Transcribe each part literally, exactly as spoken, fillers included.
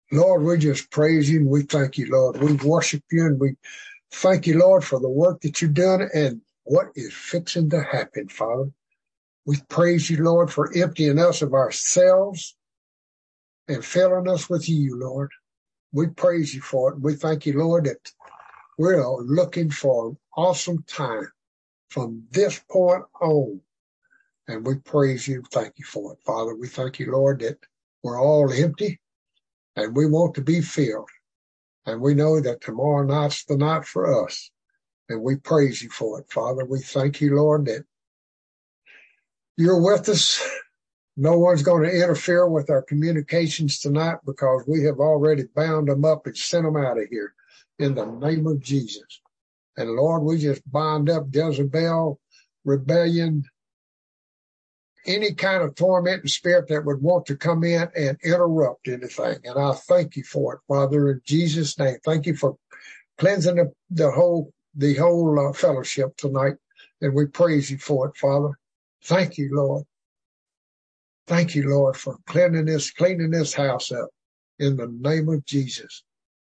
Lord, we just praise you and we thank you, Lord. We worship you and we thank you, Lord, for the work that you're doing and what is fixing to happen, Father. We praise you, Lord, for emptying us of ourselves and filling us with you, Lord. We praise you for it. We thank you, Lord, that we're looking for an awesome time from this point on. And we praise you. Thank you for it, Father. We thank you, Lord, that we're all empty and we want to be filled. And we know that tomorrow night's the night for us. And we praise you for it, Father. We thank you, Lord, that you're with us. No one's going to interfere with our communications tonight because we have already bound them up and sent them out of here in the name of Jesus. And Lord, we just bind up Jezebel, rebellion, any kind of tormenting spirit that would want to come in and interrupt anything. And I thank you for it, Father, in Jesus' name. Thank you for cleansing the, the whole, the whole uh, fellowship tonight. And we praise you for it, Father. Thank you, Lord. Thank you, Lord, for cleaning this, cleaning this house up in the name of Jesus.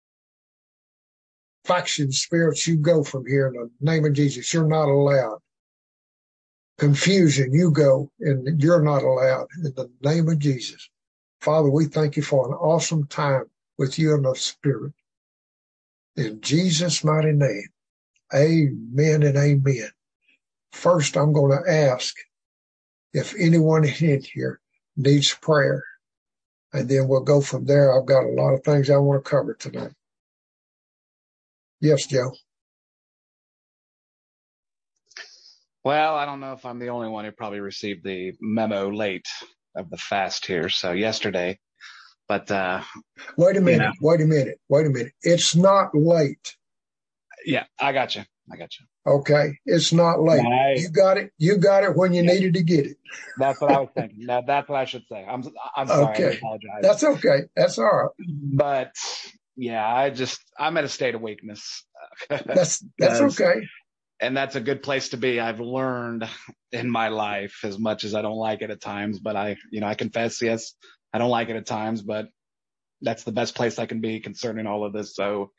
Faction spirits, you go from here in the name of Jesus. You're not allowed. Confusion, you go, and you're not allowed in the name of Jesus. Father, we thank you for an awesome time with you in the Spirit. In Jesus' mighty name, amen and amen. First, I'm going to ask if anyone in here needs prayer, and then we'll go from there. I've got a lot of things I want to cover tonight. Yes, Joe. Well, I don't know if I'm the only one who probably received the memo late of the fast here. So yesterday, but uh, wait a minute, you know. wait a minute, wait a minute. It's not late. Yeah, I got you. I got you. Okay, it's not late. I, you got it. You got it when you yeah. needed to get it. That's what I was thinking. That, that's what I should say. I'm I'm sorry. Okay. I apologize. That's okay. That's all right. But yeah, I just I'm at a state of weakness. That's that's okay. And that's a good place to be. I've learned in my life, as much as I don't like it at times, but I, you know, I confess, yes, I don't like it at times, but that's the best place I can be concerning all of this. So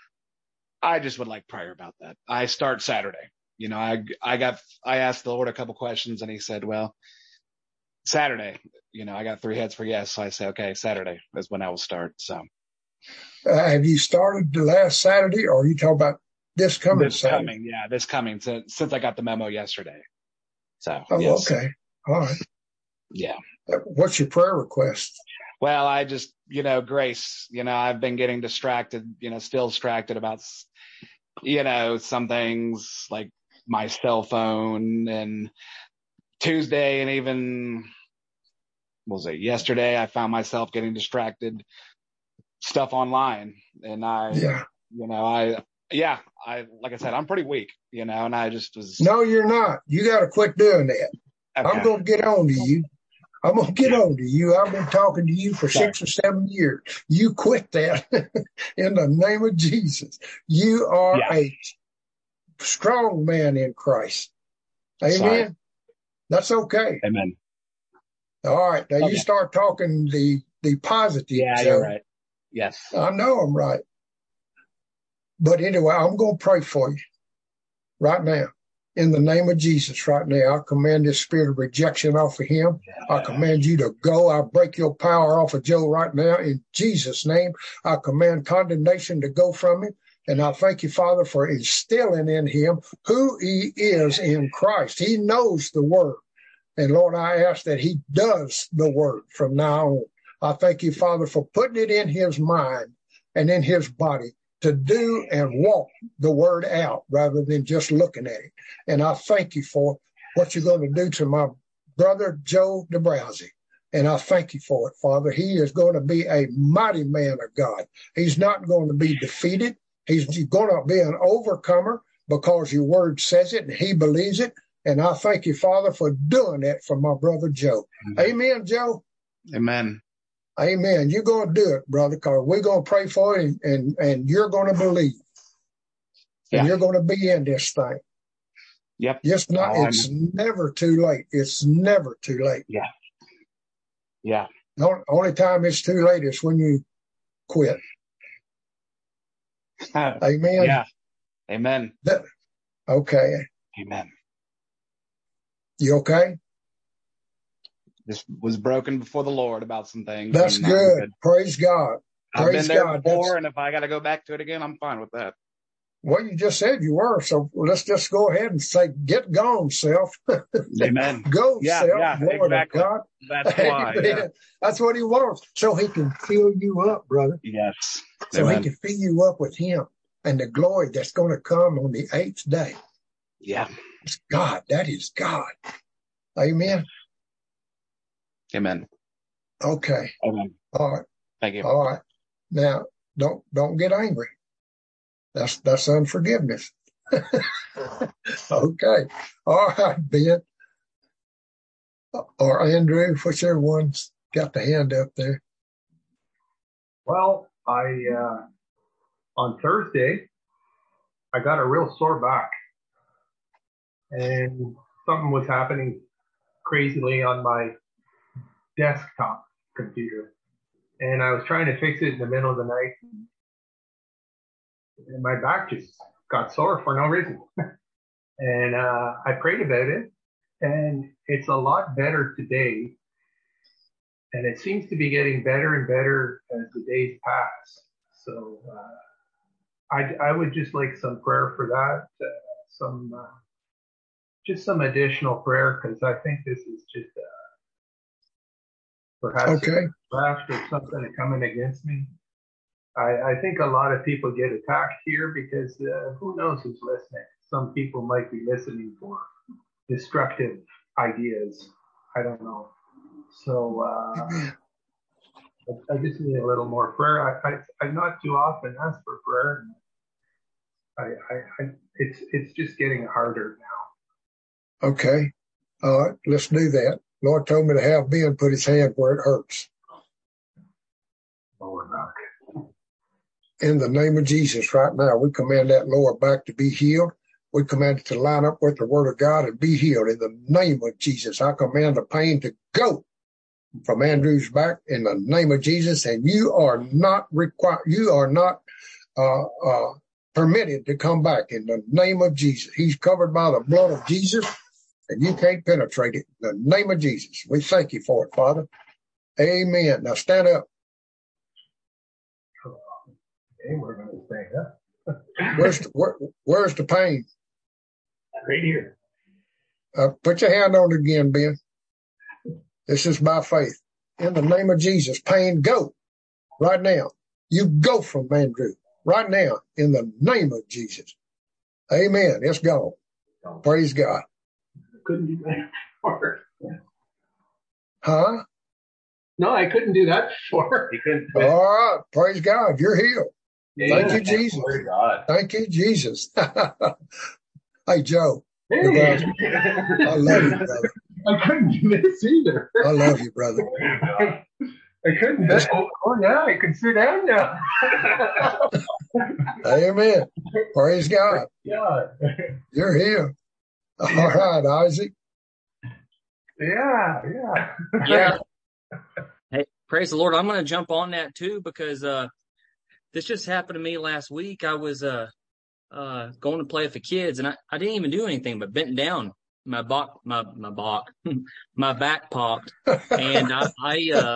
I just would like prayer about that. I start Saturday. You know, I, I got, I asked the Lord a couple questions and he said, well, Saturday, you know, I got three heads for yes. So I said, okay, Saturday is when I will start. So. Uh, have you started the last Saturday or are you talking about this coming This Saturday? coming, yeah, this coming since, since I got the memo yesterday. So, oh, yes. Okay. All right. Yeah. What's your prayer request? Well, I just, you know, grace, you know, I've been getting distracted, you know, still distracted about, you know, some things like my cell phone and Tuesday and even, what was it, yesterday, I found myself getting distracted stuff online and I, yeah. you know, I, yeah, I, like I said, I'm pretty weak, you know, and I just was. No, you're not. You got to quit doing that. Okay. I'm going to get on to you. I'm going to get on to you. I've been talking to you for Sorry. six or seven years. You quit that in the name of Jesus. You are yeah. a strong man in Christ. Amen. Sorry. That's okay. Amen. All right. Now okay. you start talking the, the positive. Yeah, Joe. You're right. Yes. I know I'm right. But anyway, I'm going to pray for you right now. In the name of Jesus right now, I command this spirit of rejection off of him. Yeah. I command you to go. I break your power off of Joe right now. In Jesus' name, I command condemnation to go from him. And I thank you, Father, for instilling in him who he is in Christ. He knows the word. And Lord, I ask that he does the word from now on. I thank you, Father, for putting it in his mind and in his body to do and walk the word out rather than just looking at it. And I thank you for what you're going to do to my brother, Joe DeBrowsey. And I thank you for it, Father. He is going to be a mighty man of God. He's not going to be defeated. He's going to be an overcomer because your word says it and he believes it. And I thank you, Father, for doing that for my brother, Joe. Amen, Amen Joe. Amen. Amen. You're going to do it, brother, because we're going to pray for it, and, and, and you're going to believe. Yeah. And you're going to be in this thing. Yep. Just not, oh, it's never too late. It's never too late. Yeah. Yeah. The only time it's too late is when you quit. Amen. Yeah. Amen. That, okay. Amen. You okay? Just was broken before the Lord about some things. That's and, good. good. Praise God. I've Praise been there God. before, That's, and if I got to go back to it again, I'm fine with that. well, you just said you were, so let's just go ahead and say, get gone, self. Amen. Go, Yeah, self. yeah, Glory exactly. to God. That's why. Yeah. That's what he wants, so he can fill you up, brother. Yes. So Amen. he can fill you up with him and the glory that's going to come on the eighth day. Yeah. It's God. That is God. Amen. Amen. Okay. Amen. All right. Thank you. All right. Now, don't don't get angry. That's that's unforgiveness. Okay. All right, Ben. Or Andrew, whichever one's got the hand up there. Well, I uh, on Thursday I got a real sore back, and something was happening crazily on my desktop computer, and I was trying to fix it in the middle of the night, and my back just got sore for no reason. And uh, I prayed about it, and it's a lot better today, and it seems to be getting better and better as the days pass. So uh, I, I would just like some prayer for that, uh, some uh, just some additional prayer, because I think this is just uh, perhaps Okay. a draft or something coming against me. I, I think a lot of people get attacked here because uh, who knows who's listening. Some people might be listening for destructive ideas. I don't know. So uh, I, I just need a little more prayer. I, I, I not too often ask for prayer. I, I, I, it's it's just getting harder now. Okay. All right. Let's do that. Lord told me to have Ben put his hand where it hurts. Lower back. In the name of Jesus, right now, we command that lower back to be healed. We command it to line up with the word of God and be healed. In the name of Jesus, I command the pain to go from Andrew's back in the name of Jesus. And you are not required, you are not uh, uh, permitted to come back in the name of Jesus. He's covered by the blood of Jesus, and you can't penetrate it. In the name of Jesus, we thank you for it, Father. Amen. Now stand up. Okay, we're going to stand up. Where's the, where, where's the pain? Right here. Uh, put your hand on it again, Ben. This is by faith. In the name of Jesus, pain, go right now. You go from Andrew right now in the name of Jesus. Amen. It's gone. Praise God. I couldn't do that before. Huh? No, I couldn't do that before. You couldn't. All right. Praise God. You're healed. Yeah, Thank you, Jesus. God. Thank you, Jesus. Hey, Joe. Hey. I love you, brother. I couldn't do this either. I love you, brother. I couldn't. This, oh, oh, yeah, I can sit down now. Amen. Praise God. Yeah. You're here. All right, Isaac. Yeah, yeah. Yeah. Hey, praise the Lord. I'm going to jump on that too, because uh, this just happened to me last week. I was uh, uh, going to play with the kids, and I, I didn't even do anything but bent down. My back, my my back, my back popped, and I I, uh,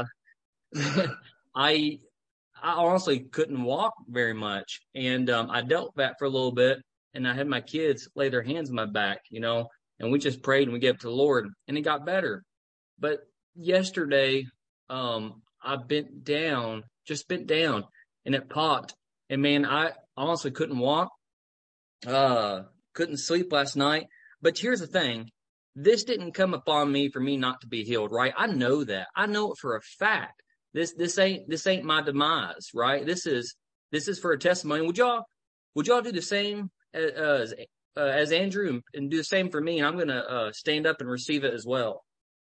I I honestly couldn't walk very much, and um, I dealt with that for a little bit, and I had my kids lay their hands on my back, you know, and we just prayed and we gave it to the Lord, and it got better. But yesterday, um, I bent down, just bent down, and it popped, and man, I honestly couldn't walk, uh, couldn't sleep last night. But here's the thing. This didn't come upon me for me not to be healed, right? I know that. I know it for a fact. This this ain't this ain't my demise, right? This is this is for a testimony. Would y'all would y'all do the same as uh, as Andrew and, and do the same for me? And I'm gonna uh, stand up and receive it as well.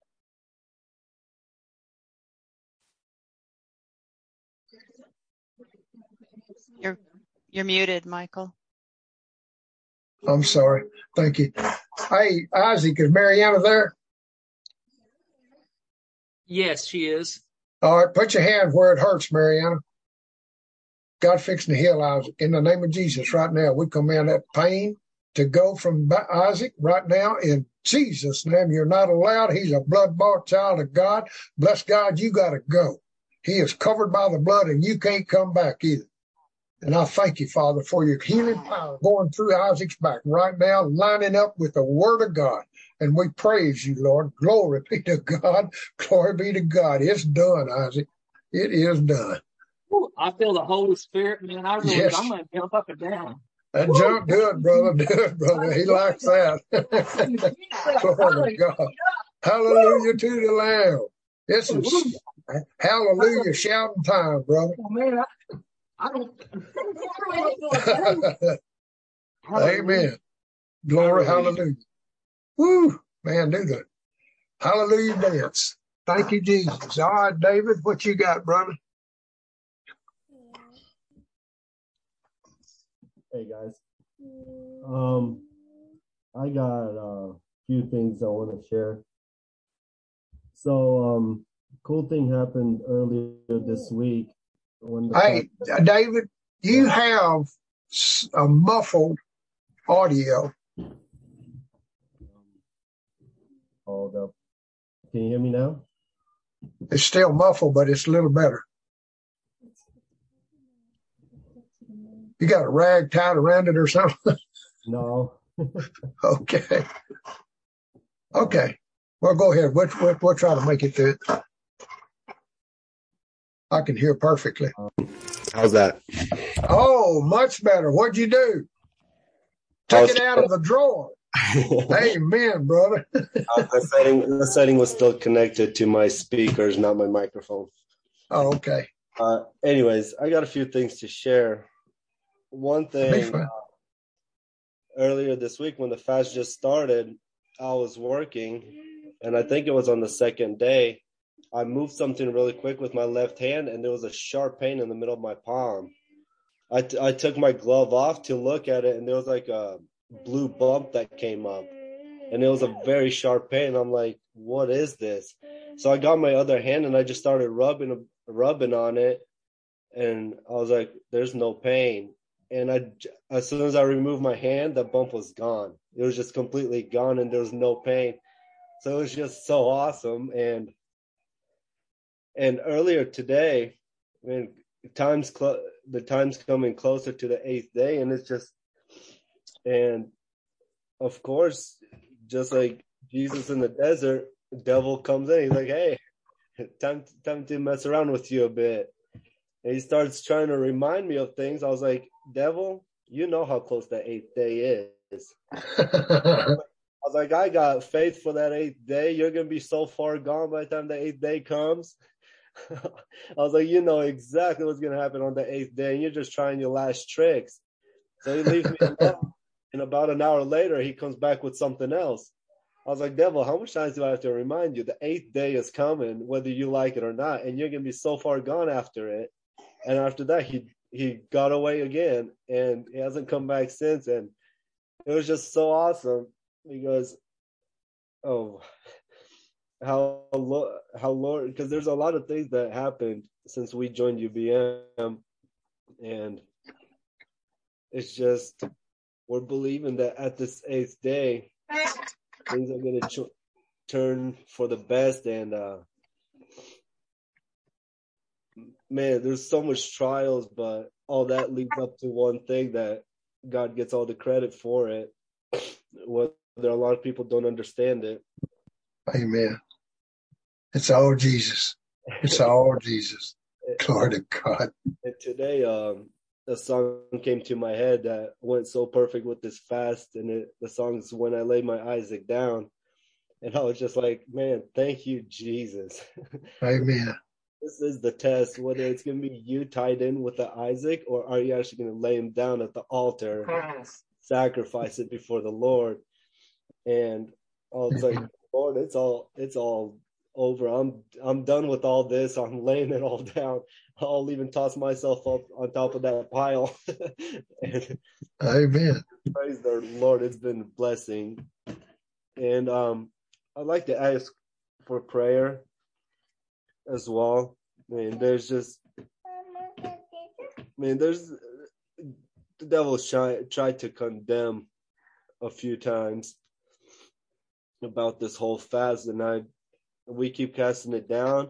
You're you're muted, Michael. I'm sorry. Thank you. Hey, Isaac, is Mariana there? Yes, she is. All right, put your hand where it hurts, Mariana. God fixing to heal Isaac. In the name of Jesus right now, we command that pain to go from Isaac right now in Jesus' name. You're not allowed. He's a blood-bought child of God. Bless God, you got to go. He is covered by the blood, and you can't come back either. And I thank you, Father, for your healing power going through Isaac's back right now, lining up with the word of God. And we praise you, Lord. Glory be to God. Glory be to God. It's done, Isaac. It is done. Ooh, I feel the Holy Spirit, man. I really, Yes. I'm going to jump up and down. That jump, do it, brother. Do it, brother. He likes that. Glory to God. Hallelujah to the Lamb. This is hallelujah shouting time, brother. Oh, man, I, I don't. Amen. Glory, hallelujah. Woo, man, do the hallelujah dance. Thank you, Jesus. All right, David, what you got, brother? Hey guys, um, I got a few things I want to share. So, um, cool thing happened earlier this week. When the Hey, fact- David, you have a muffled audio. Hold up. Can you hear me now? It's still muffled, but it's a little better. You got a rag tied around it or something? No. Okay. Okay. Well, go ahead. We'll, we'll, we'll try to make it through. I can hear perfectly. How's that? Oh, much better. What'd you do? Took it out of the drawer. Amen, brother. uh, the, setting, the setting was still connected to my speakers, not my microphone. Oh, okay. Uh, anyways, I got a few things to share. One thing, uh, earlier this week when the fast just started, I was working, and I think it was on the second day, I moved something really quick with my left hand, and there was a sharp pain in the middle of my palm. I, t- I took my glove off to look at it, and there was like a blue bump that came up, and it was a very sharp pain. I'm like, what is this? So I got my other hand, and I just started rubbing rubbing on it, and I was like, there's no pain. And I, as soon as I removed my hand, the bump was gone. It was just completely gone, and there was no pain. So it was just so awesome. And and earlier today, I mean, time's cl- the time's coming closer to the eighth day, and it's just, and of course, just like Jesus in the desert, the devil comes in. He's like, "Hey, time time to mess around with you a bit." And he starts trying to remind me of things. I was like, devil, you know how close that eighth day is. I was like, I got faith for that eighth day. You're going to be so far gone by the time the eighth day comes. I was like, you know exactly what's going to happen on the eighth day, and you're just trying your last tricks. So he leaves me alone. And about an hour later, he comes back with something else. I was like, devil, how much times do I have to remind you? The eighth day is coming, whether you like it or not, and you're going to be so far gone after it. And after that, he he got away again, and he hasn't come back since. And it was just so awesome because, oh, how how Lord, because there's a lot of things that happened since we joined U B M, and it's just we're believing that at this eighth day, things are going to ch- turn for the best. And uh, man, there's so much trials, but all that leads up to one thing that God gets all the credit for it. Whether a lot of people don't understand it. Amen. It's all Jesus. It's all Jesus. Glory to God. And today, um, a song came to my head that went so perfect with this fast, and it, the song's "When I Lay My Isaac Down," and I was just like, "Man, thank you, Jesus." Amen. This is the test, whether it's going to be you tied in with the Isaac, or are you actually going to lay him down at the altar, sacrifice it before the Lord. And I was like, Lord, it's all it's all over. I'm I'm done with all this. I'm laying it all down. I'll even toss myself up on top of that pile. And Amen. praise the Lord, it's been a blessing. And um, I'd like to ask for prayer as well. I mean, there's just, I mean, there's the devil try, tried to condemn a few times about this whole fast, and I we keep casting it down.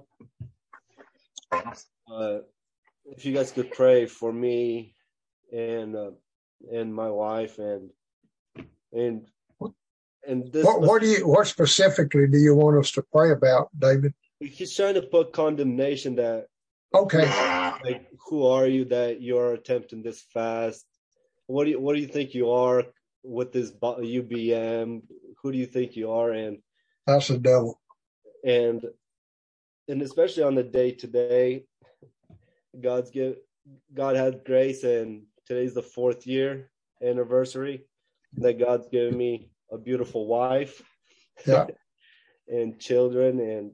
Uh, if you guys could pray for me and uh, and my wife and and and this. What, what do you? What specifically do you want us to pray about, David? He's trying to put condemnation that. Okay. Like, who are you that you're attempting this fast? What do you What do you think you are with this U B M? Who do you think you are? And that's the devil. And and especially on the day today, God's give God had grace, and today's the fourth year anniversary that God's given me a beautiful wife, yeah, and children, and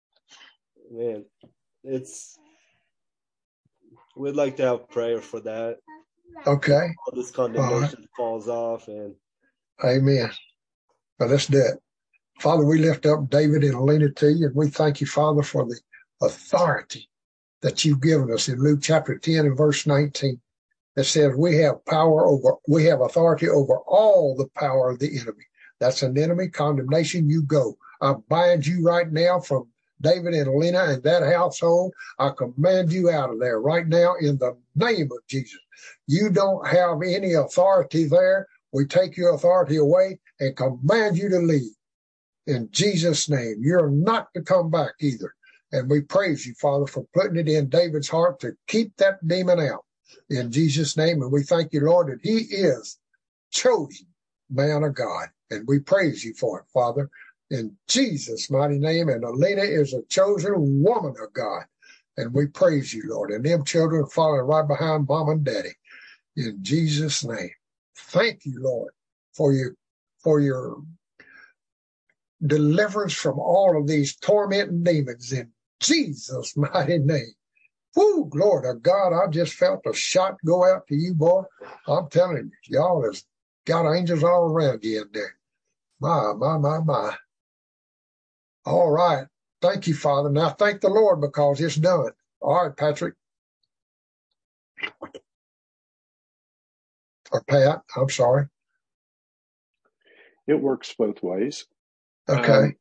man, it's we'd like to have prayer for that. Okay. All this condemnation right. falls off, and amen. Well, let's do it. Father, we lift up David and Alina to you, and we thank you, Father, for the authority that you've given us in Luke chapter ten and verse nineteen. That says we have power over, we have authority over all the power of the enemy. That's an enemy condemnation. You go. I bind you right now from David and Alina and that household. I command you out of there right now in the name of Jesus. You don't have any authority there. We take your authority away and command you to leave. In Jesus' name, you're not to come back either. And we praise you, Father, for putting it in David's heart to keep that demon out. In Jesus' name, and we thank you, Lord, that he is chosen man of God. And we praise you for it, Father, in Jesus' mighty name. And Alina is a chosen woman of God. And we praise you, Lord. And them children following right behind mom and daddy. In Jesus' name. Thank you, Lord, for your, for your deliverance from all of these tormenting demons in Jesus' mighty name. Woo, glory to God. I just felt a shot go out to you, boy. I'm telling you, y'all has got angels all around you in there. My, my, my, my. All right. Thank you, Father. Now thank the Lord because it's done. All right, Patrick. Or Pat, I'm sorry. It works both ways. Okay. Um,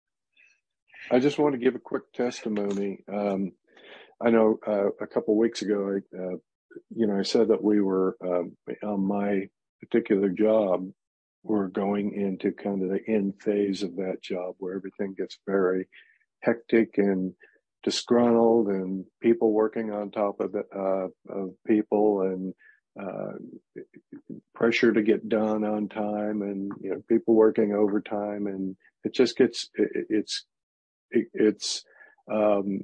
I just want to give a quick testimony. Um, I know uh, a couple of weeks ago, I, uh, you know, I said that we were um, on my particular job, we're going into kind of the end phase of that job where everything gets very hectic and disgruntled, and people working on top of it, uh, of people, and uh, pressure to get done on time, and you know, people working overtime, and it just gets it, it's it, it's um,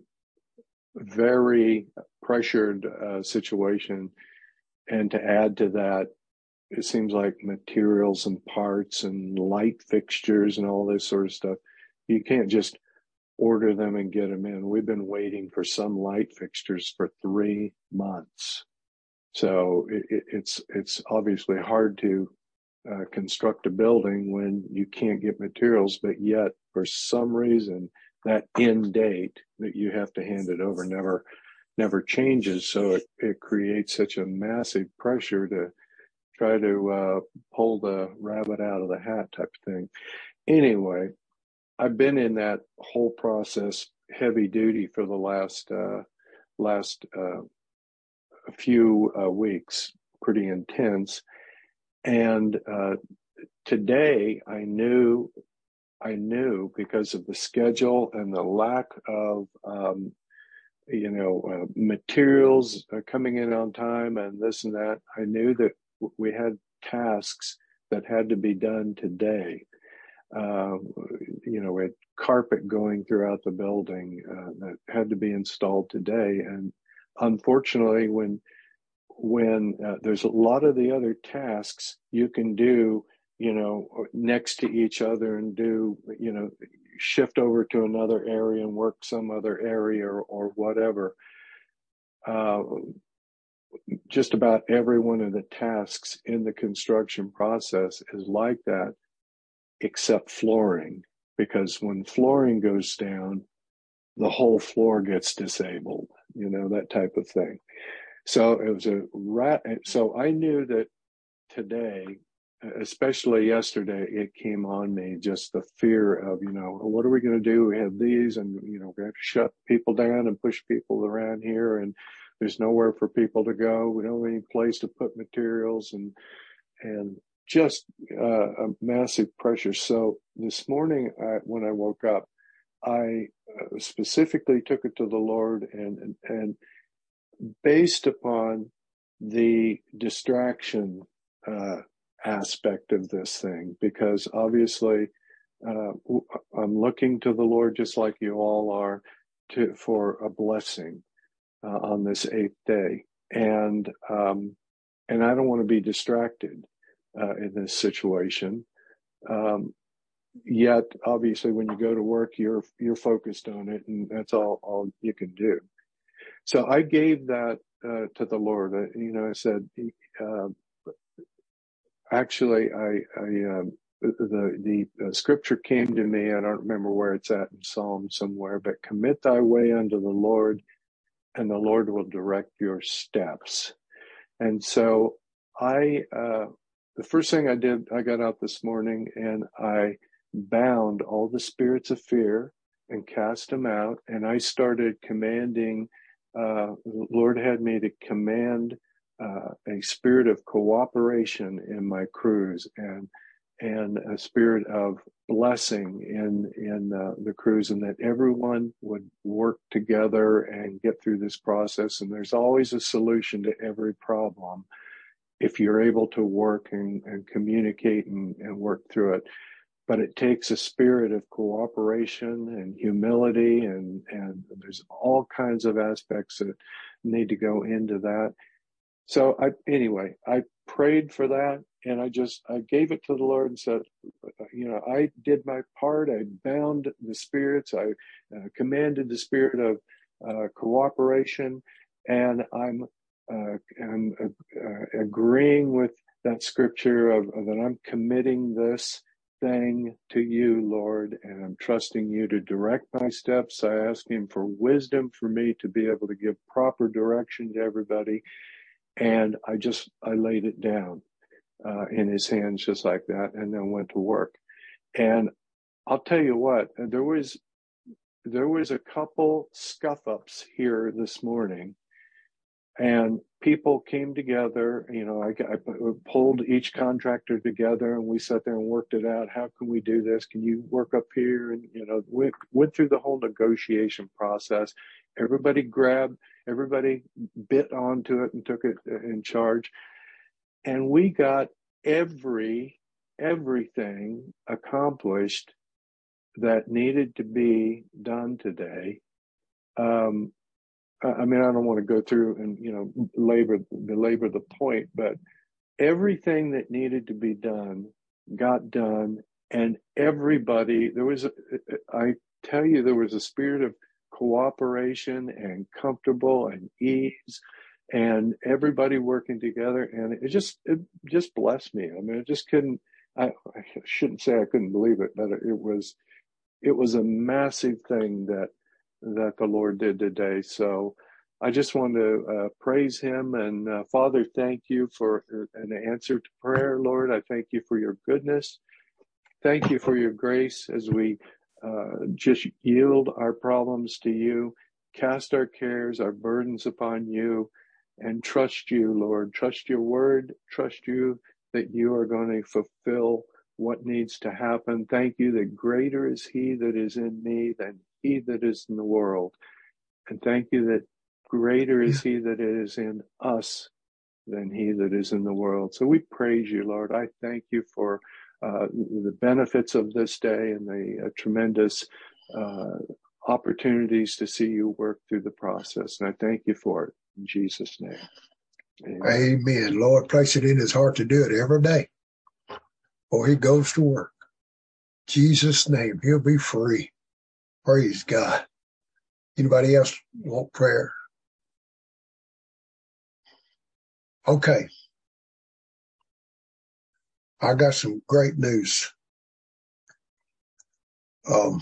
very pressured uh, situation. And to add to that, it seems like materials and parts and light fixtures and all this sort of stuff, you can't just order them and get them in. We've been waiting for some light fixtures for three months. So it, it, it's it's obviously hard to uh, construct a building when you can't get materials, but yet for some reason that end date that you have to hand it over never never changes. So it, it creates such a massive pressure to try to uh, pull the rabbit out of the hat type of thing. Anyway, I've been in that whole process heavy duty for the last uh, last uh, few uh, weeks, pretty intense. And uh, today I knew, I knew because of the schedule and the lack of, um, you know, uh, materials uh, coming in on time and this and that, I knew that we had tasks that had to be done today. Uh, you know, we had carpet going throughout the building uh, that had to be installed today. And unfortunately, when when uh, there's a lot of the other tasks you can do, you know, next to each other and do, you know, shift over to another area and work some other area or, or whatever. Uh, just about every one of the tasks in the construction process is like that, except flooring, because when flooring goes down, the whole floor gets disabled, you know, that type of thing. So it was a rat. So I knew that today, especially yesterday, it came on me, just the fear of, you know, what are we going to do? We have these, and, you know, we have to shut people down and push people around here, and there's nowhere for people to go. We don't have any place to put materials, and, and just uh, a massive pressure. So this morning, I, when I woke up, I uh, specifically took it to the Lord, and, and, and based upon the distraction uh, aspect of this thing, because obviously uh, I'm looking to the Lord, just like you all are, to for a blessing uh, on this eighth day, and um, and I don't want to be distracted uh, in this situation. Um, yet, obviously, when you go to work, you're you're focused on it, and that's all all you can do. So I gave that uh, to the Lord. I, you know, I said, uh, actually, I, I um, the the uh, scripture came to me. I don't remember where it's at in Psalm somewhere, but commit thy way unto the Lord, and the Lord will direct your steps. And so I, uh, the first thing I did, I got out this morning and I bound all the spirits of fear and cast them out. And I started commanding. Uh, the Lord had me to command uh, a spirit of cooperation in my crews, and and a spirit of blessing in in uh, the crews, and that everyone would work together and get through this process. And there's always a solution to every problem if you're able to work and, and communicate and, and work through it. But it takes a spirit of cooperation and humility, and, and there's all kinds of aspects that need to go into that. So I, anyway, I prayed for that, and I just, I gave it to the Lord and said, you know, I did my part. I bound the spirits. I uh, commanded the spirit of uh, cooperation, and I'm, uh, I'm uh, agreeing with that scripture of, of that I'm committing this thing to you, Lord, and I'm trusting you to direct my steps. I ask him for wisdom for me to be able to give proper direction to everybody. And I just, I laid it down uh, in his hands just like that, and then went to work. And I'll tell you what, there was, there was a couple scuff ups here this morning, and people came together. You know, I, I pulled each contractor together, and we sat there and worked it out. How can we do this? Can you work up here? And, you know, we went through the whole negotiation process. Everybody grabbed, everybody bit onto it and took it in charge. And we got every, everything accomplished that needed to be done today. Um, I mean, I don't want to go through and, you know, labor, belabor the point, but everything that needed to be done got done. And everybody, there was, a, I tell you, there was a spirit of cooperation and comfortable and ease, and everybody working together. And it just, it just blessed me. I mean, I just couldn't, I, I shouldn't say I couldn't believe it, but it was, it was a massive thing that, that the Lord did today. So I just want to uh, praise him. And uh, Father, thank you for an answer to prayer, Lord. I thank you for your goodness. Thank you for your grace as we uh, just yield our problems to you, cast our cares, our burdens upon you, and trust you, Lord. Trust your word. Trust you that you are going to fulfill what needs to happen. Thank you that greater is he that is in me than he that is in the world. And thank you that greater is he that is in us than he that is in the world. So we praise you, Lord. I thank you for uh, the benefits of this day and the uh, tremendous uh, opportunities to see you work through the process. And I thank you for it in Jesus' name. Amen. Amen. Lord, place it in his heart to do it every day before he goes to work. In Jesus' name, he'll be free. Praise God. Anybody else want prayer? Okay. I got some great news. Um,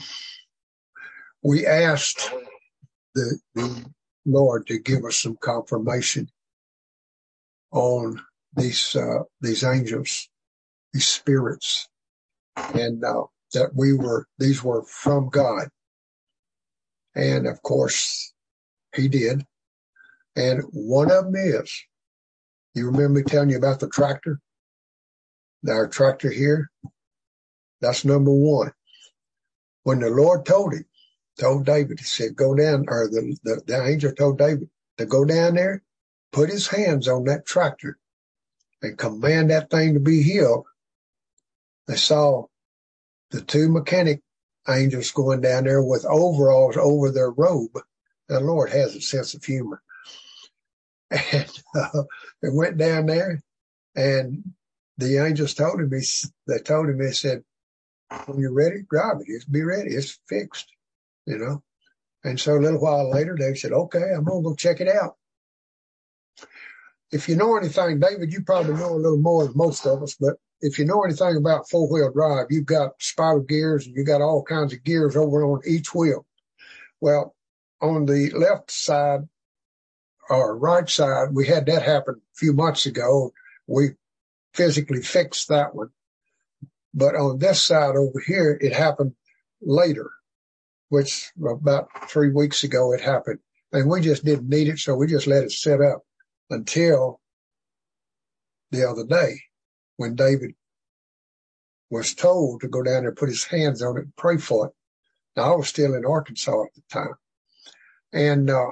we asked the, the Lord to give us some confirmation on these, uh, these angels, these spirits, and, uh, that we were, these were from God. And of course, he did. And one of them is, you remember me telling you about the tractor? Our tractor here? That's number one. When the Lord told him, told David, he said, go down, or the, the, the angel told David to go down there, put his hands on that tractor and command that thing to be healed. They saw the two mechanic angels going down there with overalls over their robe. The Lord has a sense of humor. And uh, they went down there, and the angels told him, he, they told him, they said, when you're ready, drive it. It's be ready. It's fixed, you know. And so a little while later, they said, okay, I'm going to go check it out. If you know anything, David, you probably know a little more than most of us, but if you know anything about four-wheel drive, you've got spiral gears and you got all kinds of gears over on each wheel. Well, on the left side or right side, we had that happen a few months ago. We physically fixed that one. But on this side over here, it happened later, which about three weeks ago it happened. And we just didn't need it, so we just let it sit up until the other day when David was told to go down there and put his hands on it and pray for it. Now, I was still in Arkansas at the time. And uh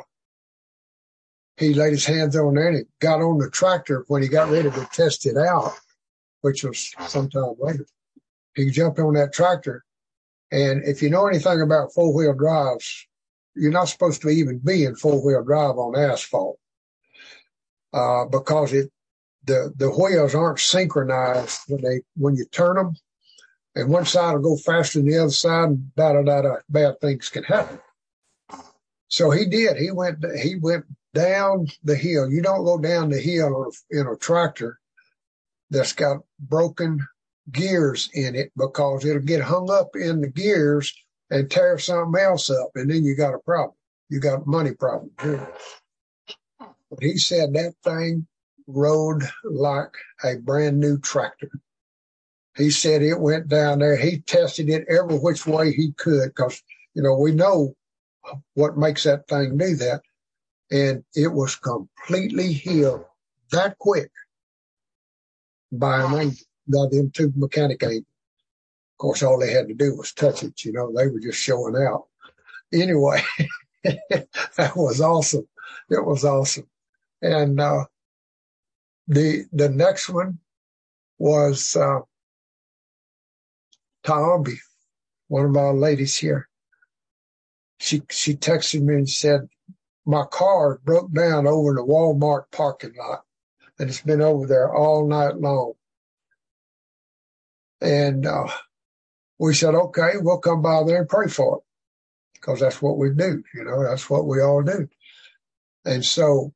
he laid his hands on there and it got on the tractor when he got ready to test it out, which was sometime later. He jumped on that tractor. And if you know anything about four-wheel drives, you're not supposed to even be in four-wheel drive on asphalt, uh, because it, the, the wheels aren't synchronized when they, when you turn them, and one side will go faster than the other side, and da, da, da, da, bad things can happen. So he did. He went, he went down the hill. You don't go down the hill in a tractor that's got broken gears in it, because it'll get hung up in the gears and tear something else up, and then you got a problem. You got a money problem. But he said that thing rode like a brand new tractor. He said it went down there. He tested it every which way he could, because, you know, we know what makes that thing do that. And it was completely healed that quick by an angel. By them two mechanic angels. Of course, all they had to do was touch it. You know, they were just showing out. Anyway, that was awesome. It was awesome. And uh, the the next one was uh, Taombi, one of our ladies here. She she texted me and said, my car broke down over in the Walmart parking lot, and it's been over there all night long. And uh, we said, okay, we'll come by there and pray for it, because that's what we do. You know, that's what we all do. And so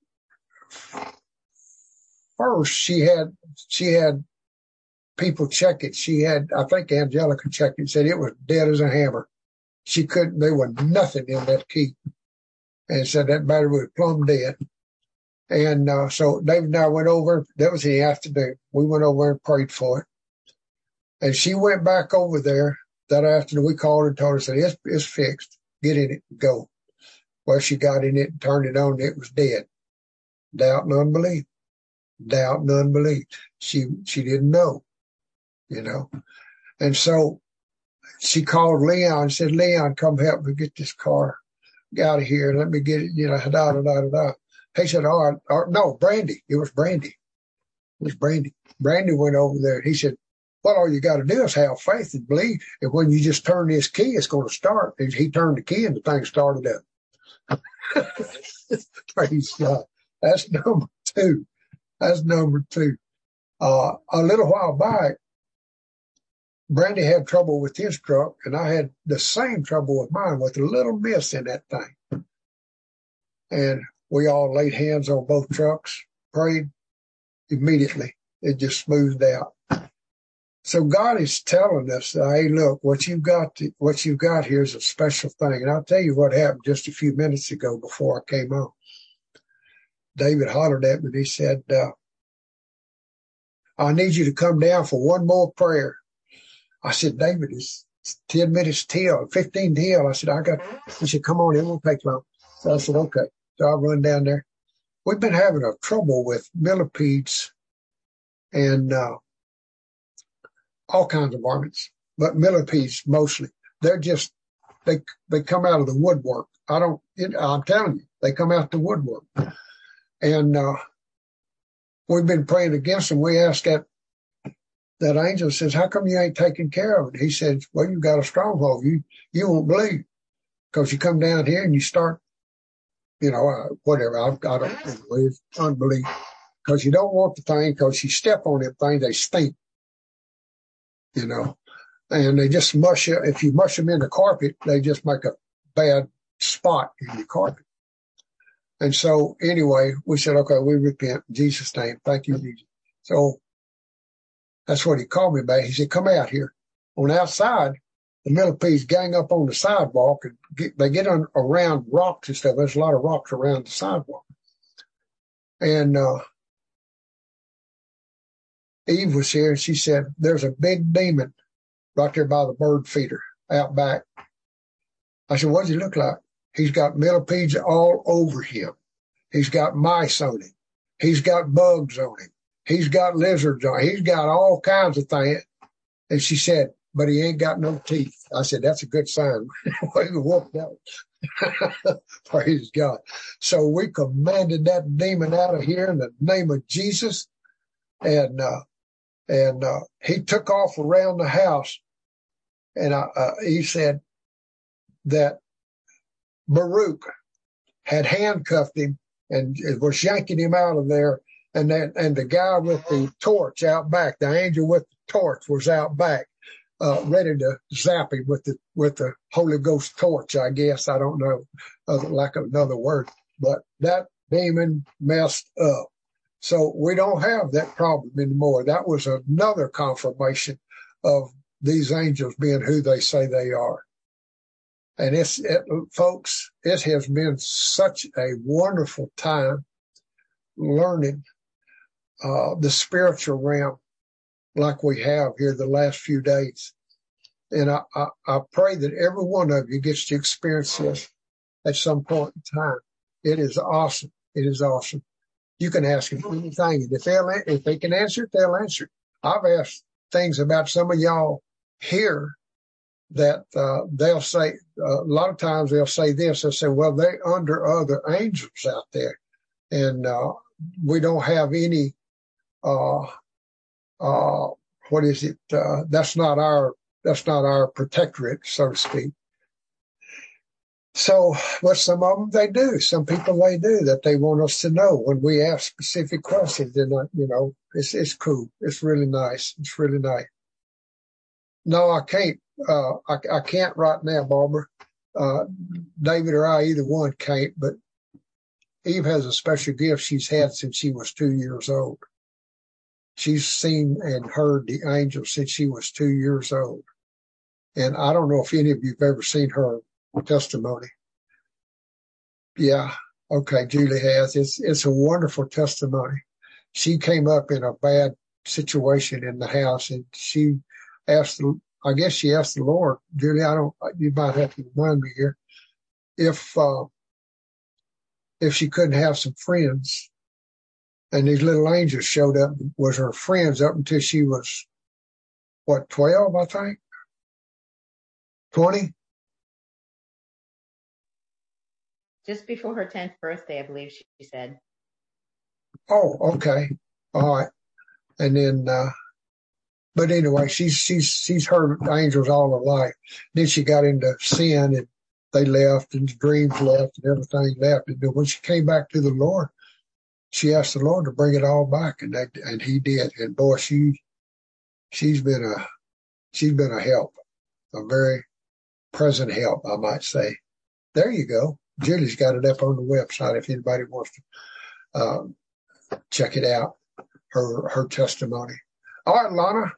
first she had, she had people check it. She had, I think Angelica checked it, said it was dead as a hammer. She couldn't, there was nothing in that key, and said that battery was plumb dead. And uh, so David and I went over. That was in the afternoon. We went over and prayed for it. And she went back over there that afternoon. We called her and told her, said, it's, it's fixed. Get in it and go. Well, she got in it and turned it on. And it was dead. Doubt and unbelief. Doubt and unbelief. She, she didn't know, you know. And so she called Leon and said, Leon, come help me get this car out of here. Let me get it, you know, da, da, da, da, da. He said, oh, oh, no, Brandy. It was Brandy. It was Brandy. Brandy went over there. He said, well, all you got to do is have faith and believe. And when you just turn this key, it's going to start. And he turned the key and the thing started up. Praise God. That's number two. That's number two. Uh, a little while back, Brandy had trouble with his truck, and I had the same trouble with mine, with a little miss in that thing. And we all laid hands on both trucks, prayed immediately. It just smoothed out. So God is telling us, hey, look, what you've got, to, what you've got here is a special thing. And I'll tell you what happened just a few minutes ago before I came on. David hollered at me and he said, uh, I need you to come down for one more prayer. I said, David, it's ten minutes till, fifteen till. I said, I got, he said, come on, it won't take long. So I said, okay. So I run down there. We've been having a trouble with millipedes and uh, all kinds of varmints, but millipedes mostly. They're just, they they come out of the woodwork. I don't, it, I'm telling you, they come out the woodwork. And uh, we've been praying against them. We asked that that angel, says, how come you ain't taking care of it? He said, well, you got a stronghold. You you won't believe because you come down here and you start, you know, uh, whatever. I, I don't believe, unbelief. Because you don't want the thing, because you step on that thing, they stink, you know. And they just mush you. If you mush them in the carpet, they just make a bad spot in your carpet. And so anyway, we said, okay, we repent in Jesus' name. Thank you, Jesus. So that's what he called me back. He said, come out here. On the outside, the millipedes gang up on the sidewalk and get, they get on, around rocks and stuff. There's a lot of rocks around the sidewalk. And uh, Eve was here and she said, there's a big demon right there by the bird feeder out back. I said, what does he look like? He's got millipedes all over him. He's got mice on him. He's got bugs on him. He's got lizards on him. He's got all kinds of things. And she said, but he ain't got no teeth. I said, that's a good sign. We whooped out. Praise God. So we commanded that demon out of here in the name of Jesus. And, uh, and, uh, he took off around the house. And, I, uh, he said that Baruch had handcuffed him and was yanking him out of there. And then, and the guy with the torch out back, the angel with the torch was out back, uh, ready to zap him with the, with the Holy Ghost torch, I guess. I don't know, uh, like another word, but that demon messed up. So we don't have that problem anymore. That was another confirmation of these angels being who they say they are. And it's, it, folks, it has been such a wonderful time learning uh, the spiritual realm like we have here the last few days. And I, I, I pray that every one of you gets to experience this at some point in time. It is awesome. It is awesome. You can ask them anything. And if they'll, if they can answer it, they'll answer it. I've asked things about some of y'all here that uh, they'll say, uh, a lot of times they'll say this, they'll say, well, they're under other angels out there. And uh, we don't have any, uh, uh, what is it? Uh, that's not our, that's not our protectorate, so to speak. So, but some of them, they do. Some people, they do, that they want us to know when we ask specific questions. And, uh, you know, it's, it's cool. It's really nice. It's really nice. No, I can't. Uh, I, I can't right now, Barbara. Uh, David or I, either one can't, but Eve has a special gift she's had since she was two years old. She's seen and heard the angel since she was two years old. And I don't know if any of you have ever seen her testimony. Yeah. Okay. Julie has. It's, it's a wonderful testimony. She came up in a bad situation in the house and she asked the, I guess she asked the Lord, Julie, I don't, you might have to remind me here, if, uh, if she couldn't have some friends. And these little angels showed up, was her friends up until she was, what, twelve, I think? twenty? Just before her tenth birthday, I believe she said. Oh, okay. All right. And then, uh, but anyway, she's, she's, she's heard angels all her life. Then she got into sin and they left and the dreams left and everything left. And then when she came back to the Lord, she asked the Lord to bring it all back, and that, and he did. And boy, she, she's been a, she's been a help, a very present help, I might say. There you go. Julie's got it up on the website if anybody wants to, um, check it out, her, her testimony. All right, Lana.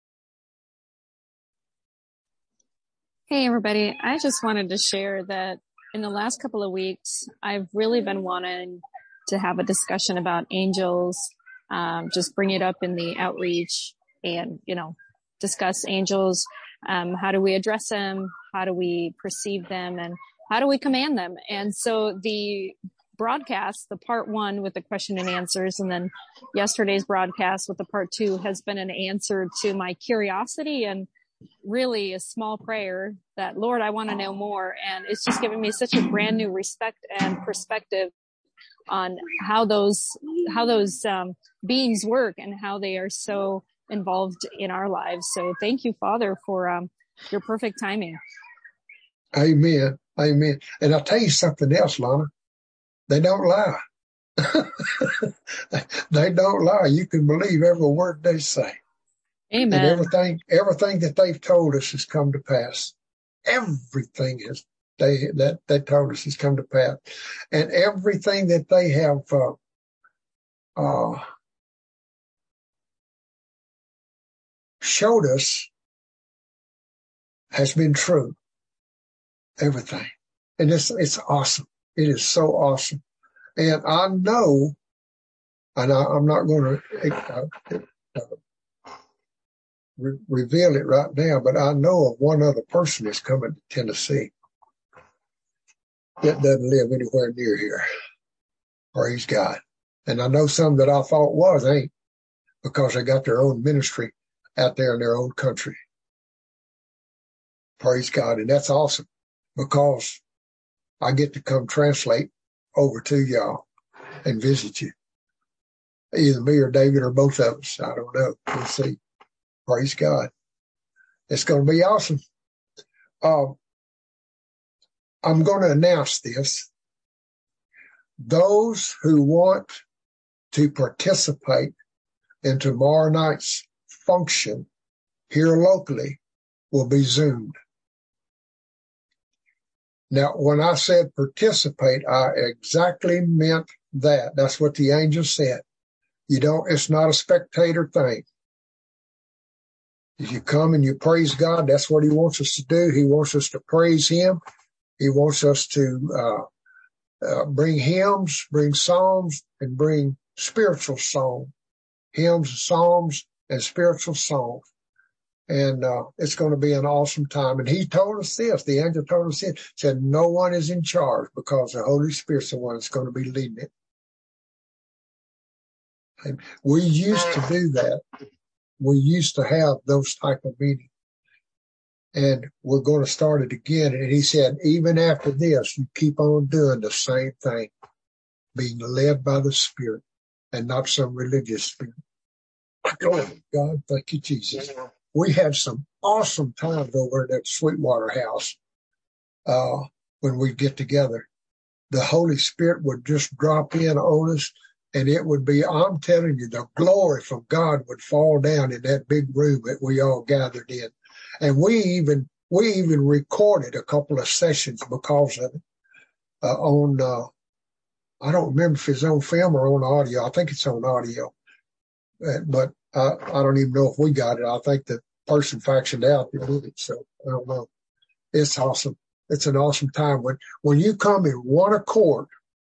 Hey, everybody. I just wanted to share that in the last couple of weeks, I've really been wanting to have a discussion about angels um, just bring it up in the outreach and, you know, discuss angels. Um, how do we address them? How do we perceive them? And how do we command them? And so the broadcast, the part one with the question and answers, and then yesterday's broadcast with the part two has been an answer to my curiosity and really a small prayer that, Lord, I want to know more. And it's just given me such a brand new respect and perspective on how those, how those, um, beings work and how they are so involved in our lives. So thank you, Father, for, um, your perfect timing. Amen. Amen. And I'll tell you something else, Lana. They don't lie. They don't lie. You can believe every word they say. Amen. And everything, everything that they've told us has come to pass. Everything has they that they told us has come to pass, and everything that they have uh, uh, showed us has been true. Everything, and it's it's awesome. It is so awesome, and I know, and I, I'm not going to. Uh, uh, Re- reveal it right now, but I know of one other person that's coming to Tennessee that doesn't live anywhere near here. Praise God. And I know some that I thought was ain't, because they got their own ministry out there in their own country. Praise God. And that's awesome, because I get to come translate over to y'all and visit you. Either me or David or both of us. I don't know. We'll see. Praise God. It's going to be awesome. Uh, I'm going to announce this. Those who want to participate in tomorrow night's function here locally will be Zoomed. Now, when I said participate, I exactly meant that. That's what the angel said. You don't, it's not a spectator thing. If you come and you praise God, that's what he wants us to do. He wants us to praise him. He wants us to uh, uh, bring hymns, bring psalms, and bring spiritual song. Hymns, psalms, and spiritual songs. And uh, it's going to be an awesome time. And he told us this, the angel told us this, said no one is in charge, because the Holy Spirit's the one that's going to be leading it. And we used to do that. We used to have those type of meetings, and we're going to start it again. And he said, even after this, you keep on doing the same thing, being led by the Spirit and not some religious spirit. Oh, God, thank you, Jesus. We had some awesome times over at that Sweetwater house uh, when we get together. The Holy Spirit would just drop in on us. And it would be, I'm telling you, the glory from God would fall down in that big room that we all gathered in. And we even, we even recorded a couple of sessions because of it, uh, on, uh, I don't remember if it's on film or on audio. I think it's on audio, uh, but I, I don't even know if we got it. I think the person factioned out that did it. So I don't know. It's awesome. It's an awesome time when, when you come in one accord,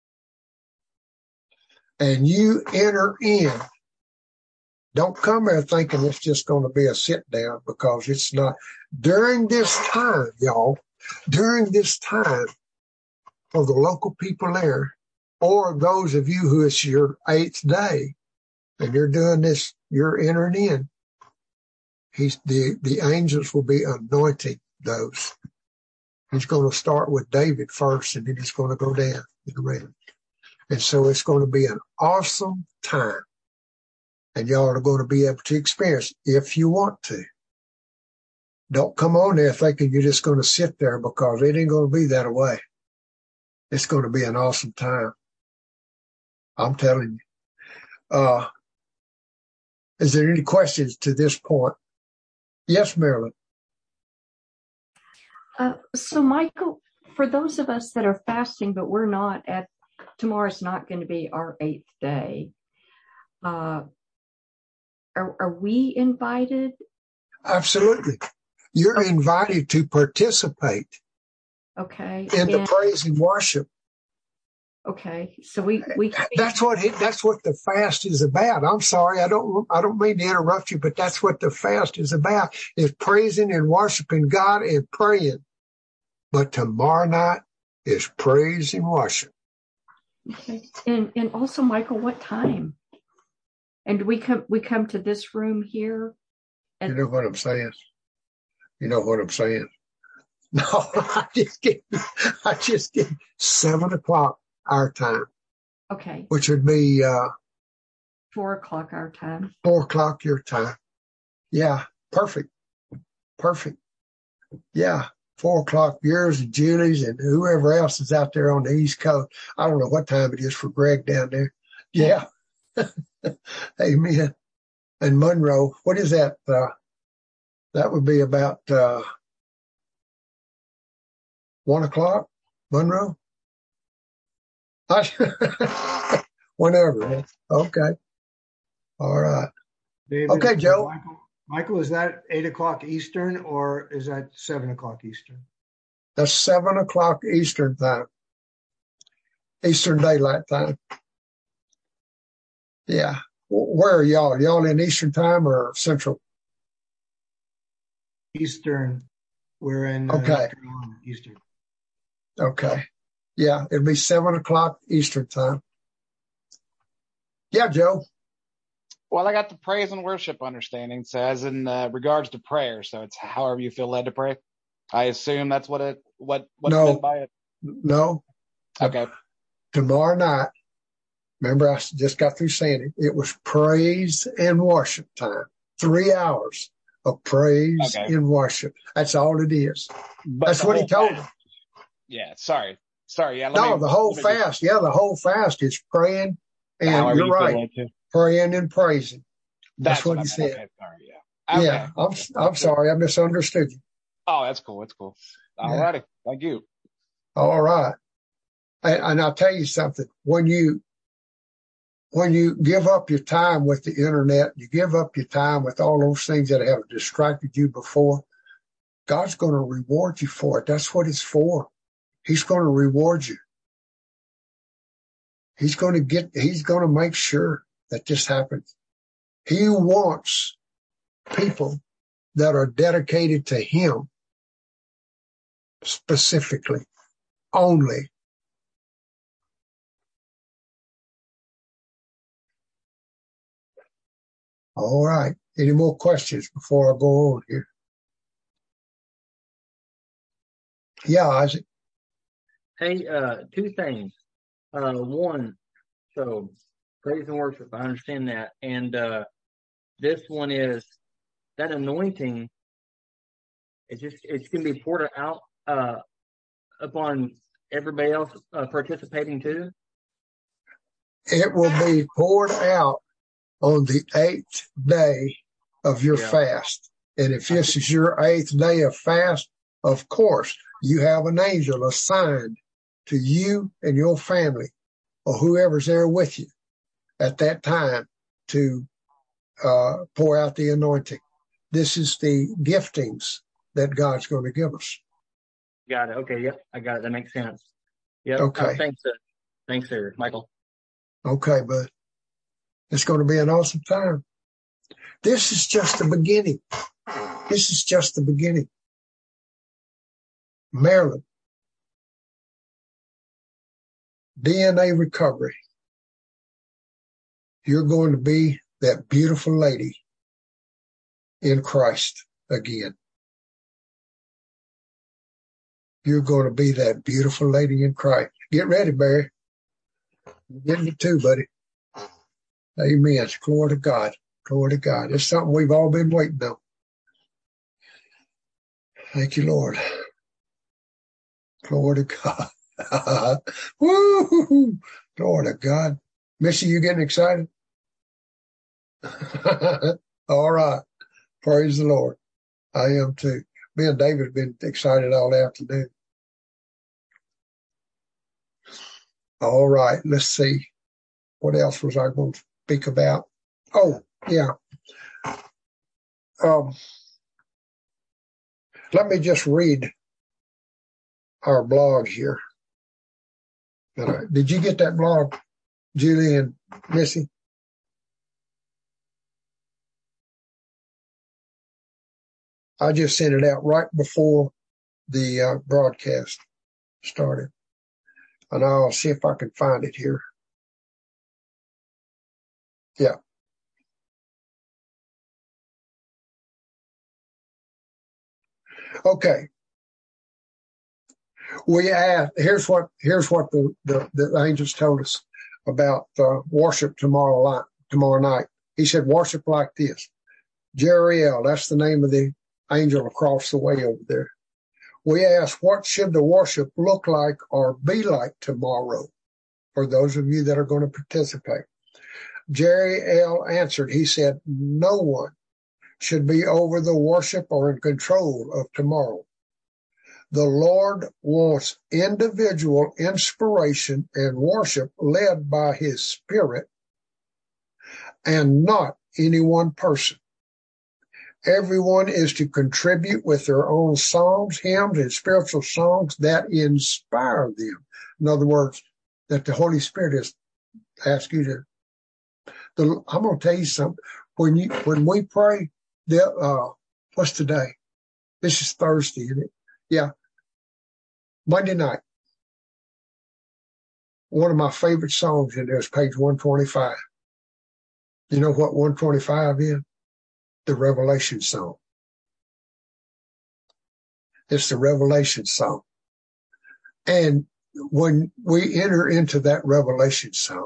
and you enter in. Don't come there thinking it's just going to be a sit down, because it's not. During this time, y'all, during this time for the local people there, or those of you who it's your eighth day and you're doing this, you're entering in. He's the, the angels will be anointing those. He's going to start with David first, and then he's going to go down in the realm. And so it's going to be an awesome time. And y'all are going to be able to experience if you want to. Don't come on there thinking you're just going to sit there, because it ain't going to be that way. It's going to be an awesome time. I'm telling you. Uh, is there any questions to this point? Yes, Marilyn. Uh, so, Michael, for those of us that are fasting, but we're not at tomorrow's not going to be our eighth day. Uh, are, are we invited? Absolutely. You're okay. Invited to participate. Okay. In and, the praise and worship. Okay, so we we that's what it, that's what the fast is about. I'm sorry, I don't I don't mean to interrupt you, but that's what the fast is about: is praising and worshiping God and praying. But tomorrow night is praise and worship. Okay, and and also, Michael, what time? And do we come we come to this room here? You know what I'm saying? You know what I'm saying? No, I just get I just get seven o'clock our time. Okay. Which would be uh four o'clock our time. Four o'clock your time. Yeah, perfect. Perfect. Yeah. Four o'clock yours and Julie's and whoever else is out there on the East Coast. I don't know what time it is for Greg down there. Yeah. Amen. And Monroe, what is that? Uh, that would be about uh, one o'clock, Monroe? Whenever. Okay. All right. David, okay, Joe. Michael, Michael, is that eight o'clock Eastern or is that seven o'clock Eastern? That's seven o'clock Eastern time. Eastern Daylight Time. Yeah. Where are y'all? Y'all in Eastern Time or Central? Eastern. We're in uh, okay. North Carolina, Eastern. Okay. Yeah, it'll be seven o'clock Eastern Time. Yeah, Joe. Well, I got the praise and worship understanding, so as in uh, regards to prayer. So it's however you feel led to pray. I assume that's what it what what's no, meant by it. No. Okay. Tomorrow night, remember I just got through saying it. It was praise and worship time. Three hours of praise okay. and worship. That's all it is. But that's what he told fast. him. Yeah. Sorry. Sorry. Yeah. No, me, the whole fast. Just... Yeah, the whole fast is praying and however you're you right. Praying and praising. That's, that's what, what he said. Okay, sorry, yeah. Okay. Yeah, I'm I'm sorry, I misunderstood you. Oh, that's cool. That's cool. All righty. Yeah. Thank you. All right. And, and I'll tell you something. When you when you give up your time with the internet, you give up your time with all those things that have distracted you before, God's going to reward you for it. That's what it's for. He's going to reward you. He's going to get, he's going to make sure that this happens. He wants people that are dedicated to him specifically, only. All right. Any more questions before I go on here? Yeah, Isaac. Hey, uh, two things. Uh, one, so praise and worship, I understand that. And uh, this one is that anointing, it's just, it's going to be poured out uh, upon everybody else uh, participating too? It will be poured out on the eighth day of your yeah. fast. And if this is your eighth day of fast, of course, you have an angel assigned to you and your family or whoever's there with you at that time to uh, pour out the anointing. This is the giftings that God's going to give us. Got it. Okay. Yep. I got it. That makes sense. Yep. Okay. Uh, thanks, sir. Thanks, sir, Michael. Okay, bud. It's going to be an awesome time. This is just the beginning. This is just the beginning. Maryland, D N A recovery. You're going to be that beautiful lady in Christ again. You're going to be that beautiful lady in Christ. Get ready, Barry. You're getting it too, buddy. Amen. Glory to God. Glory to God. It's something we've all been waiting on. Thank you, Lord. Glory to God. Woo! Glory to God. Missy, you getting excited? All right. Praise the Lord. I am too. Me and David have been excited all afternoon. All right. Let's see. What else was I going to speak about? Oh, yeah. Um, let me just read our blog here. Uh, did you get that blog, Julie and Missy? I just sent it out right before the uh, broadcast started. And I'll see if I can find it here. Yeah. Okay. We asked, here's what, here's what the, the, the angels told us about uh, worship tomorrow night, tomorrow night. He said, worship like this. Jeriel, that's the name of the angel across the way over there. We asked, what should the worship look like or be like tomorrow for those of you that are going to participate? Jeriel answered, he said, no one should be over the worship or in control of tomorrow. The Lord wants individual inspiration and worship led by his Spirit and not any one person. Everyone is to contribute with their own songs, hymns, and spiritual songs that inspire them. In other words, that the Holy Spirit is ask you to. The, I'm going to tell you something. When you when we pray, the, uh, what's today? This is Thursday, isn't it? Yeah. Monday night. One of my favorite songs in there is page one twenty-five. You know what one twenty-five is? The Revelation song. It's the Revelation song. And when we enter into that Revelation song,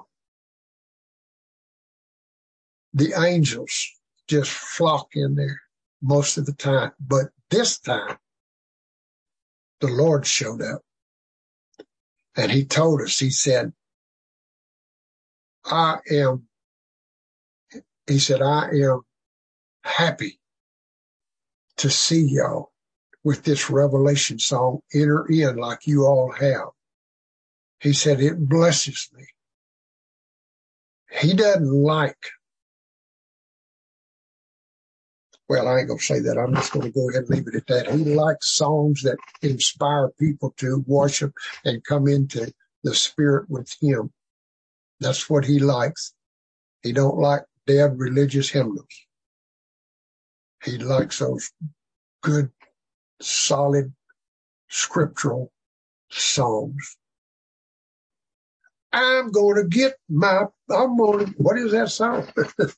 the angels just flock in there most of the time. But this time, the Lord showed up. And he told us, he said, I am, he said, I am happy to see y'all with this Revelation song enter in like you all have. He said, it blesses me. He doesn't like, well, I ain't going to say that. I'm just going to go ahead and leave it at that. He likes songs that inspire people to worship and come into the Spirit with him. That's what he likes. He don't like dead religious hymnals. He likes those good, solid, scriptural songs. I'm going to get my, I'm going to, what is that song?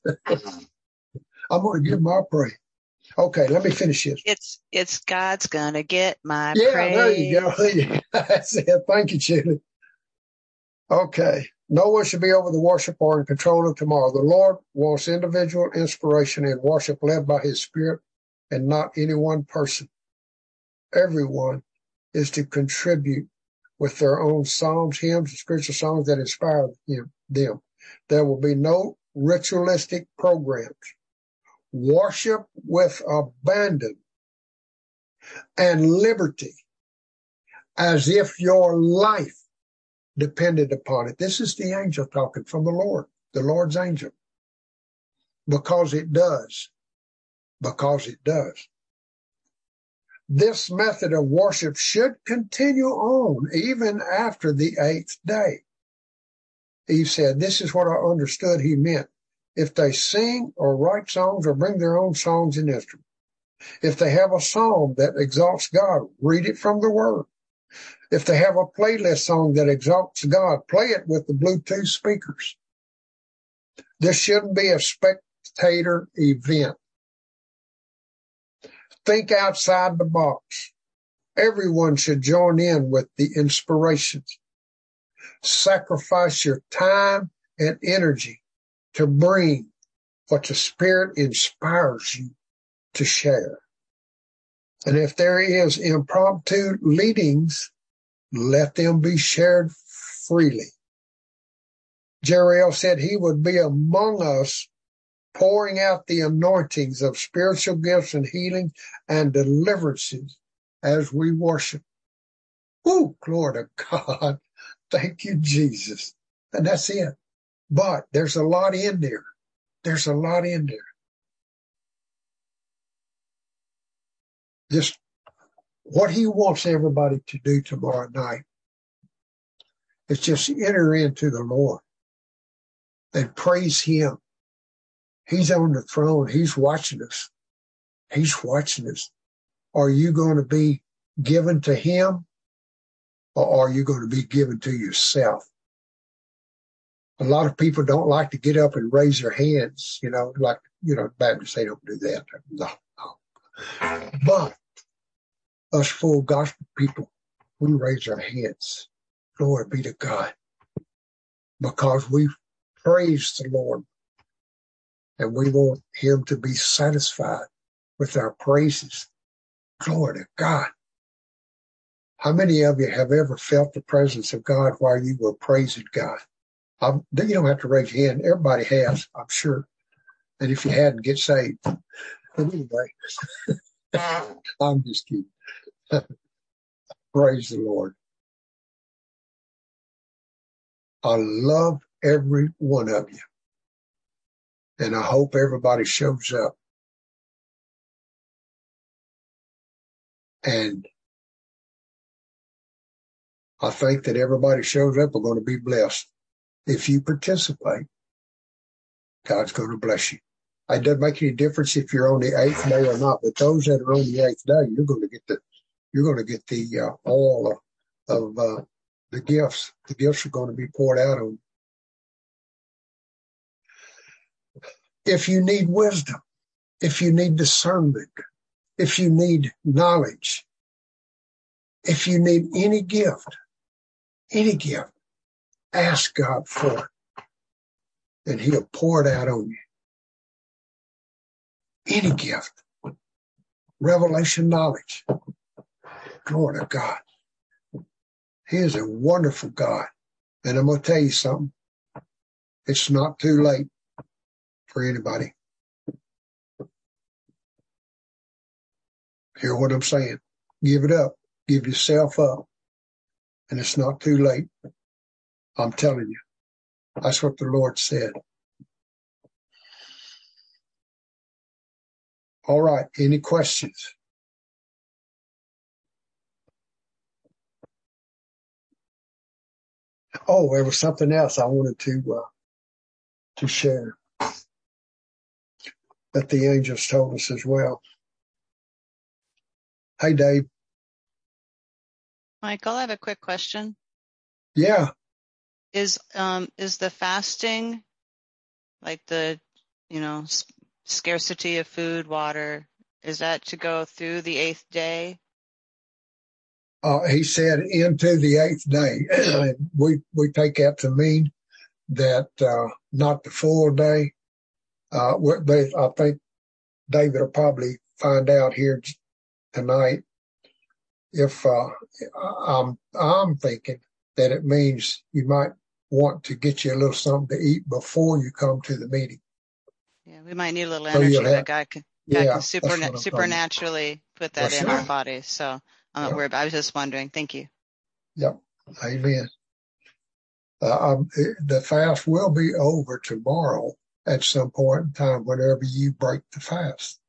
I'm going to give my praise. Okay, let me finish this. It's it's God's going to get my yeah, praise. Yeah, there you go. That's it. Thank you, Julie. Okay. No one should be over the worship or in control of tomorrow. The Lord wants individual inspiration and worship led by his Spirit and not any one person. Everyone is to contribute with their own psalms, hymns, and spiritual songs that inspire them. There will be no ritualistic programs. Worship with abandon and liberty as if your life depended upon it. This is the angel talking from the Lord, the Lord's angel. Because it does. Because it does. This method of worship should continue on even after the eighth day. Eve said, this is what I understood he meant. If they sing or write songs or bring their own songs and instruments. If they have a song that exalts God, read it from the Word. If they have a playlist song that exalts God, play it with the Bluetooth speakers. This shouldn't be a spectator event. Think outside the box. Everyone should join in with the inspirations. Sacrifice your time and energy to bring what the Spirit inspires you to share. And if there is impromptu leadings, let them be shared freely. Jeriel said he would be among us, pouring out the anointings of spiritual gifts and healing and deliverances as we worship. Ooh, glory to God. Thank you, Jesus. And that's it. But there's a lot in there. There's a lot in there. Just what he wants everybody to do tomorrow night It's just enter into the Lord and praise him. He's on the throne. He's watching us. He's watching us. Are you going to be given to him, or are you going to be given to yourself? A lot of people don't like to get up and raise their hands, you know, like, you know, Baptists, they don't do that. No, no. But us full gospel people, we raise our hands. Glory be to God. Because we praise the Lord. And we want him to be satisfied with our praises. Glory to God. How many of you have ever felt the presence of God while you were praising God? I'm, you don't have to raise your hand. Everybody has, I'm sure. And if you hadn't, get saved. But anyway, I'm just kidding. Praise the Lord. I love every one of you. And I hope everybody shows up. And I think that everybody shows up are going to be blessed. If you participate, God's going to bless you. It doesn't make any difference if you're on the eighth day or not, but those that are on the eighth day, you're going to get the, you're going to get the uh, all of, of uh, the gifts. The gifts are going to be poured out on you. If you need wisdom, if you need discernment, if you need knowledge, if you need any gift, any gift, ask God for it, and he'll pour it out on you. Any gift, revelation knowledge, glory to God. He is a wonderful God. And I'm going to tell you something. It's not too late for anybody. Hear what I'm saying? Give it up. Give yourself up. And it's not too late. I'm telling you. That's what the Lord said. All right. Any questions? Oh, there was something else I wanted to uh, to share that the angels told us as well. Hey, Dave. Michael, I have a quick question. Yeah. Is um is the fasting, like the, you know, s- scarcity of food, water, is that to go through the eighth day? Uh, he said into the eighth day. we we take that to mean that uh, not the full day. Uh, but I think David will probably find out here tonight if uh, I'm I'm thinking that it means you might want to get you a little something to eat before you come to the meeting. Yeah, we might need a little So energy you'll have- that God can, God Yeah, can super, that's what I'm supernaturally put that That's in right. our bodies. So I'm not Yep. worried about, I was just wondering. Thank you. Yep. Amen. Uh, um, it- the fast will be over tomorrow at some point in time, whenever you break the fast.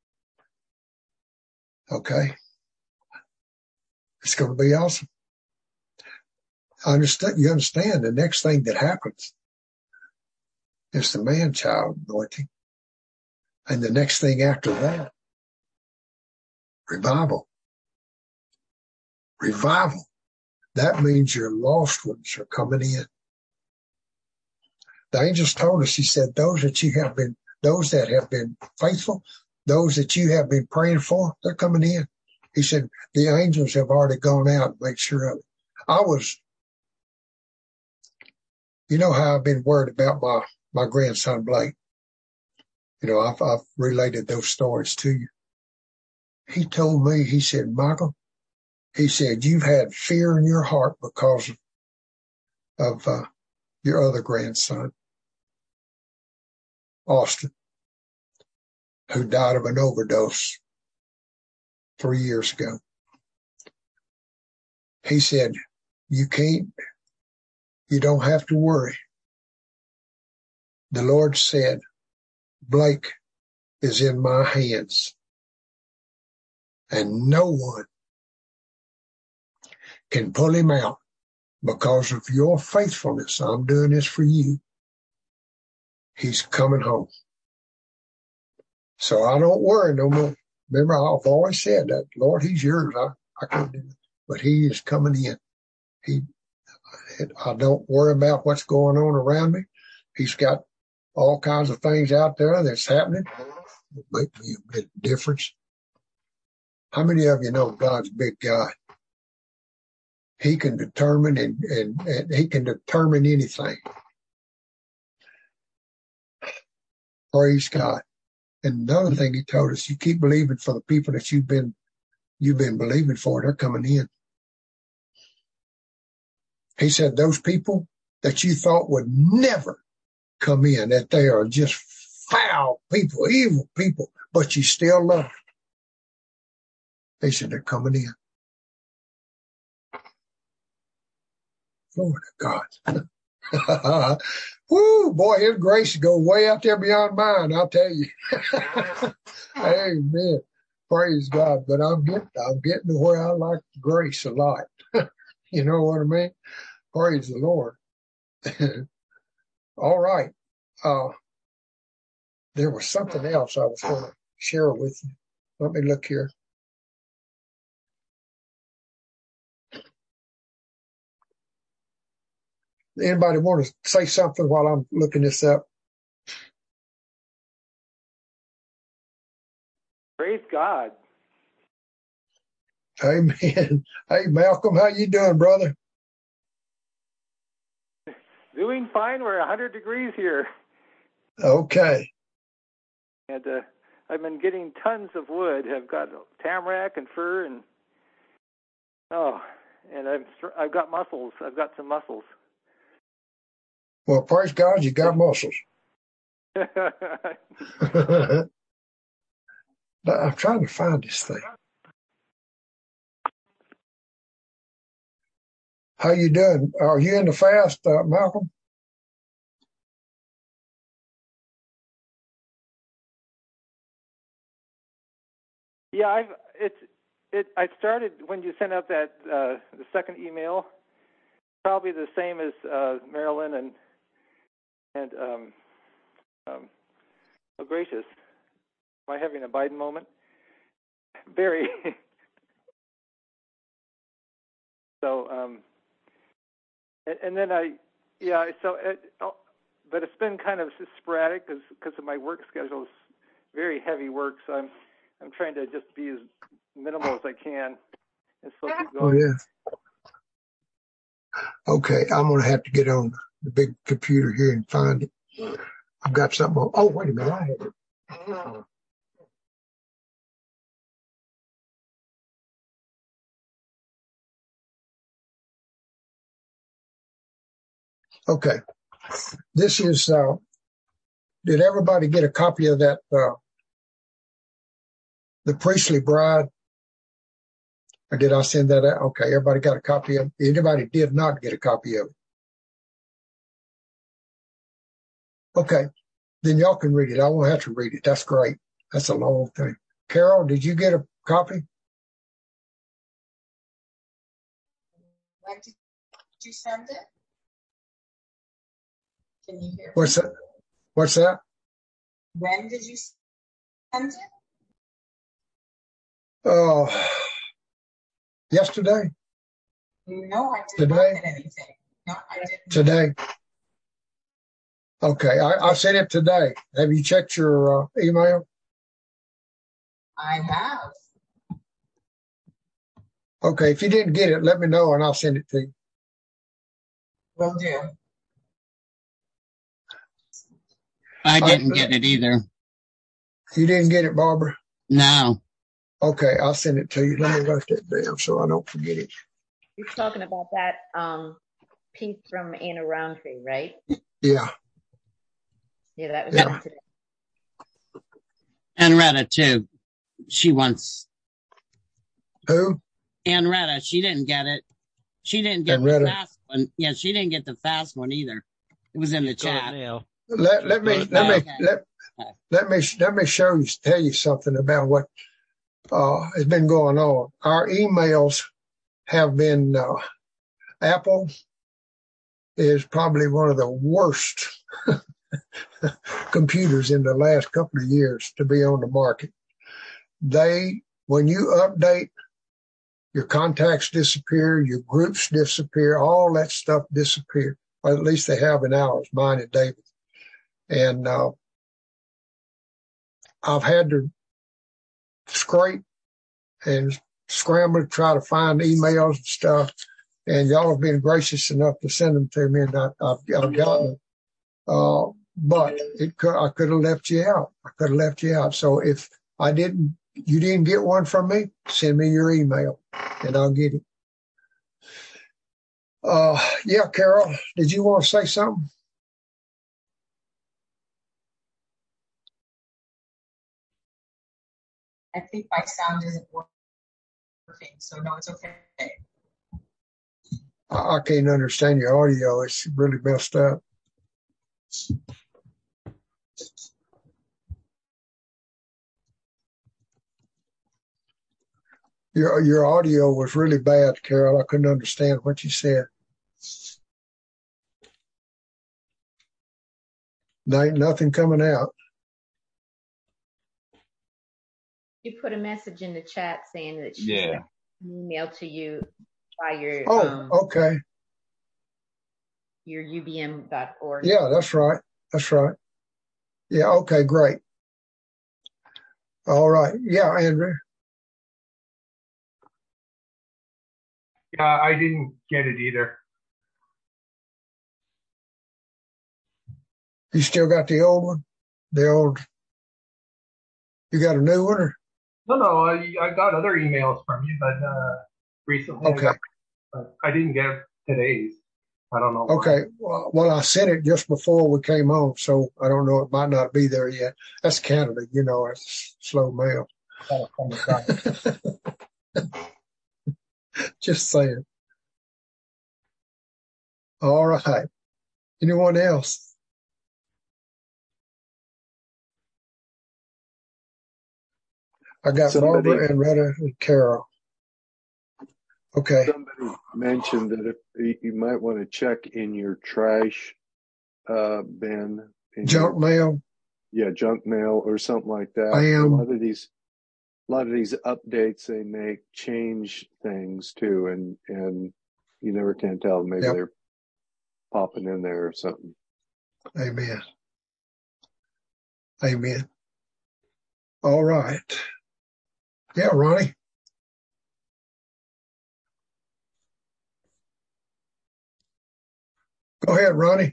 Okay. It's going to be awesome. I understand. You understand the next thing that happens is the man-child anointing. And the next thing after that, revival. Revival. That means your lost ones are coming in. The angels told us, he said, those that you have been, those that have been faithful, those that you have been praying for, they're coming in. He said, the angels have already gone out and made sure of it. I was, you know how I've been worried about my, my grandson, Blake. You know, I've, I've related those stories to you. He told me, he said, Michael, he said, you've had fear in your heart because of, of uh, your other grandson, Austin, who died of an overdose three years ago. He said, you can't, you don't have to worry. The Lord said, Blake is in my hands, and no one can pull him out because of your faithfulness, I'm doing this for you. He's coming home. So I don't worry no more. Remember, I've always said that, Lord, he's yours. I, I can't do it. But he is coming in. He, I don't worry about what's going on around me. He's got all kinds of things out there that's happening. It makes me a bit of difference. How many of you know God's a big God? He can determine and, and, and he can determine anything. Praise God. And another thing he told us, you keep believing for the people that you've been you've been believing for, they're coming in. He said those people that you thought would never come in, that they are just foul people, evil people, but you still love them. He said they're coming in. Glory to God. Woo, boy, his grace goes way out there beyond mine, I'll tell you. Amen. Praise God. But I'm getting, I'm getting to where I like grace a lot. You know what I mean? Praise the Lord. All right. Uh, there was something else I was going to share with you. Let me look here. Anybody want to say something while I'm looking this up? Praise God. Amen. Hey, Malcolm, how you doing, brother? Doing fine. We're one hundred degrees here. Okay. And uh, I've been getting tons of wood. I've got tamarack and fir and, oh, and I've, I've got mussels. I've got some mussels. Well, praise God, you got muscles. I'm trying to find this thing. How you doing? Are you in the fast, uh, Malcolm? Yeah, I've it's it. I started when you sent out that uh, the second email. Probably the same as uh, Marilyn and and um, um, oh gracious, am I having a Biden moment? Very. so um, and, and then I yeah so it, oh, but it's been kind of sporadic because because of my work schedule is very heavy work. So I'm I'm trying to just be as minimal as I can and still keep going. Oh yeah. Okay, I'm going to have to get on the big computer here and find it. I've got something on. Oh, wait a minute. I have it. Okay. This is, uh, did everybody get a copy of that, uh, The Priestly Bride? Or did I send that out? Okay, everybody got a copy of it. Anybody did not get a copy of it? Okay, then y'all can read it. I won't have to read it. That's great. That's a long thing. Carol, did you get a copy? When did you send it? Can you hear me? What's that? What's that? When did you send it? Oh, yesterday? No, I did Today? not get anything. No, I didn't. Today? Okay, I, I sent it today. Have you checked your uh, email? I have. Okay, if you didn't get it, let me know and I'll send it to you. Will do. I didn't get it either. You didn't get it, Barbara? No. Okay, I'll send it to you. Let me write that down so I don't forget it. You're talking about that um, piece from Anna Roundtree, right? Yeah. Yeah, that was Yeah. sent today. And Retta, too. She wants. Who? And Retta, she didn't get it. She didn't get And the Retta. fast one. Yeah, she didn't get the fast one either. It was in the chat. Let let me let me Okay. let let me let me show you tell you something about what uh has been going on. Our emails have been uh, Apple is probably one of the worst computers in the last couple of years to be on the market. They, when you update, your contacts disappear, your groups disappear, all that stuff disappear. Or at least they have in ours, mine and David. And uh, I've had to scrape and scramble to try to find emails and stuff. And y'all have been gracious enough to send them to me, and I, I've, I've gotten them. Uh, but it could, I could have left you out. I could have left you out. So if I didn't, you didn't get one from me, send me your email and I'll get it. Uh, yeah, Carol, did you want to say something? I think my sound isn't working, so no, it's okay. I, I can't understand your audio. It's really messed up. Your your audio was really bad, Carol. I couldn't understand what you said. There ain't nothing coming out. You put a message in the chat saying that she Yeah. sent an email to you by your Oh, um, okay. your U B M dot org. Yeah, that's right. That's right. Yeah, okay, great. All right. Yeah, Andrew. Yeah, I didn't get it either. You still got the old one? The old, you got a new one? Or? No, no, I, I got other emails from you, but uh, recently Okay. I, got, but I didn't get today's. I don't know why. Okay. Well, well, I sent it just before we came on, so I don't know. It might not be there yet. That's Canada, you know, it's slow mail. Just saying. All right. Anyone else? I got Somebody- Barbara and Retta and Carol. Okay. Somebody mentioned that if you, you might want to check in your trash uh, bin. in Junk your- mail. Yeah, junk mail or something like that. I am. A lot of these, a lot of these updates they make change things too, and and you never can tell. Maybe Yep. they're popping in there or something. Amen. Amen. All right. Yeah, Ronnie. Go ahead, Ronnie.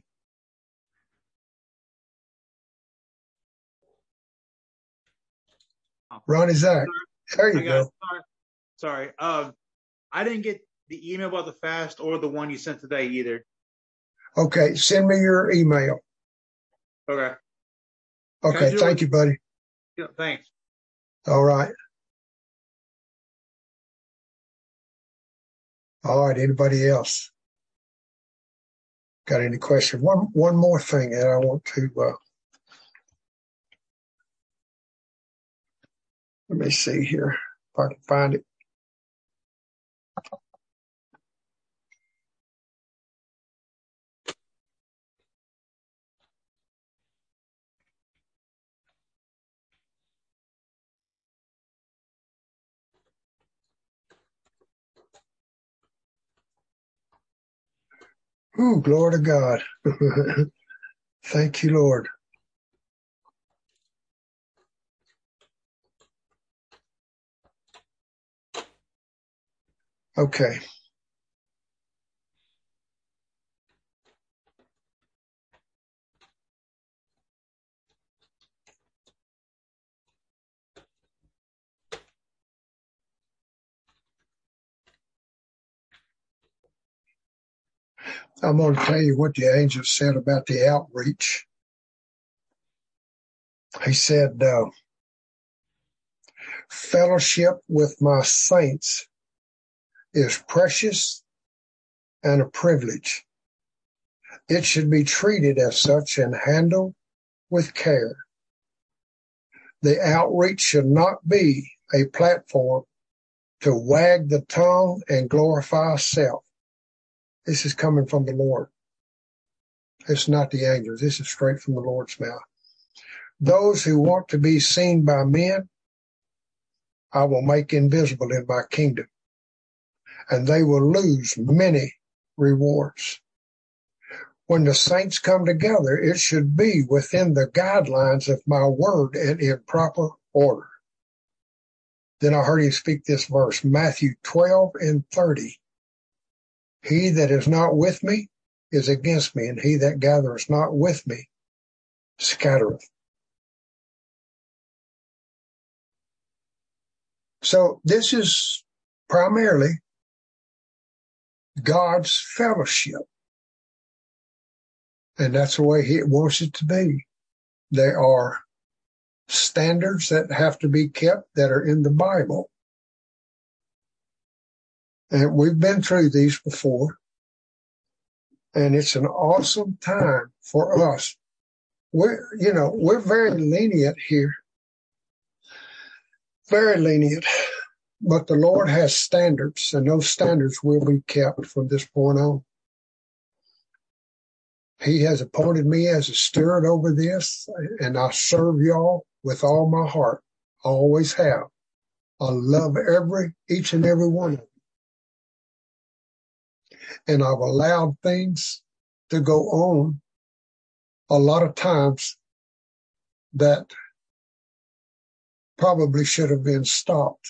Ronnie Zach. There you I go. got, sorry, sorry. Um, I didn't get the email about the fast or the one you sent today either. Okay, send me your email. Okay. Can I Okay, do thank it? you, buddy. Yeah, thanks. All right. All right, anybody else? Got any question? One one more thing that I want to uh, let me see here if I can find it. Ooh, glory to God. Thank you, Lord. Okay. I'm going to tell you what the angel said about the outreach. He said, uh, fellowship with my saints is precious and a privilege. It should be treated as such and handled with care. The outreach should not be a platform to wag the tongue and glorify self. This is coming from the Lord. It's not the angels. This is straight from the Lord's mouth. Those who want to be seen by men, I will make invisible in my kingdom, and they will lose many rewards. When the saints come together, it should be within the guidelines of my word and in proper order. Then I heard him speak this verse, Matthew twelve and thirty. He that is not with me is against me, and he that gathereth not with me scattereth. So this is primarily God's fellowship. And that's the way he wants it to be. There are standards that have to be kept that are in the Bible. And we've been through these before. And it's an awesome time for us. We're, you know, we're very lenient here. Very lenient. But the Lord has standards, and those standards will be kept from this point on. He has appointed me as a steward over this, and I serve y'all with all my heart. I always have. I love every, each and every one of you. And I've allowed things to go on a lot of times that probably should have been stopped.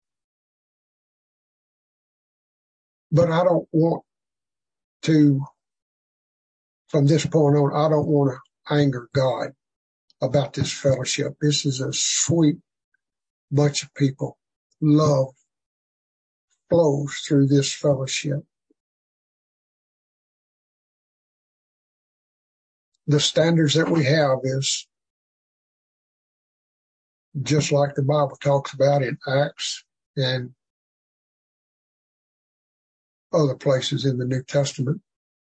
But I don't want to, from this point on, I don't want to anger God about this fellowship. This is a sweet bunch of people. Love flows through this fellowship. The standards that we have is just like the Bible talks about in Acts and other places in the New Testament.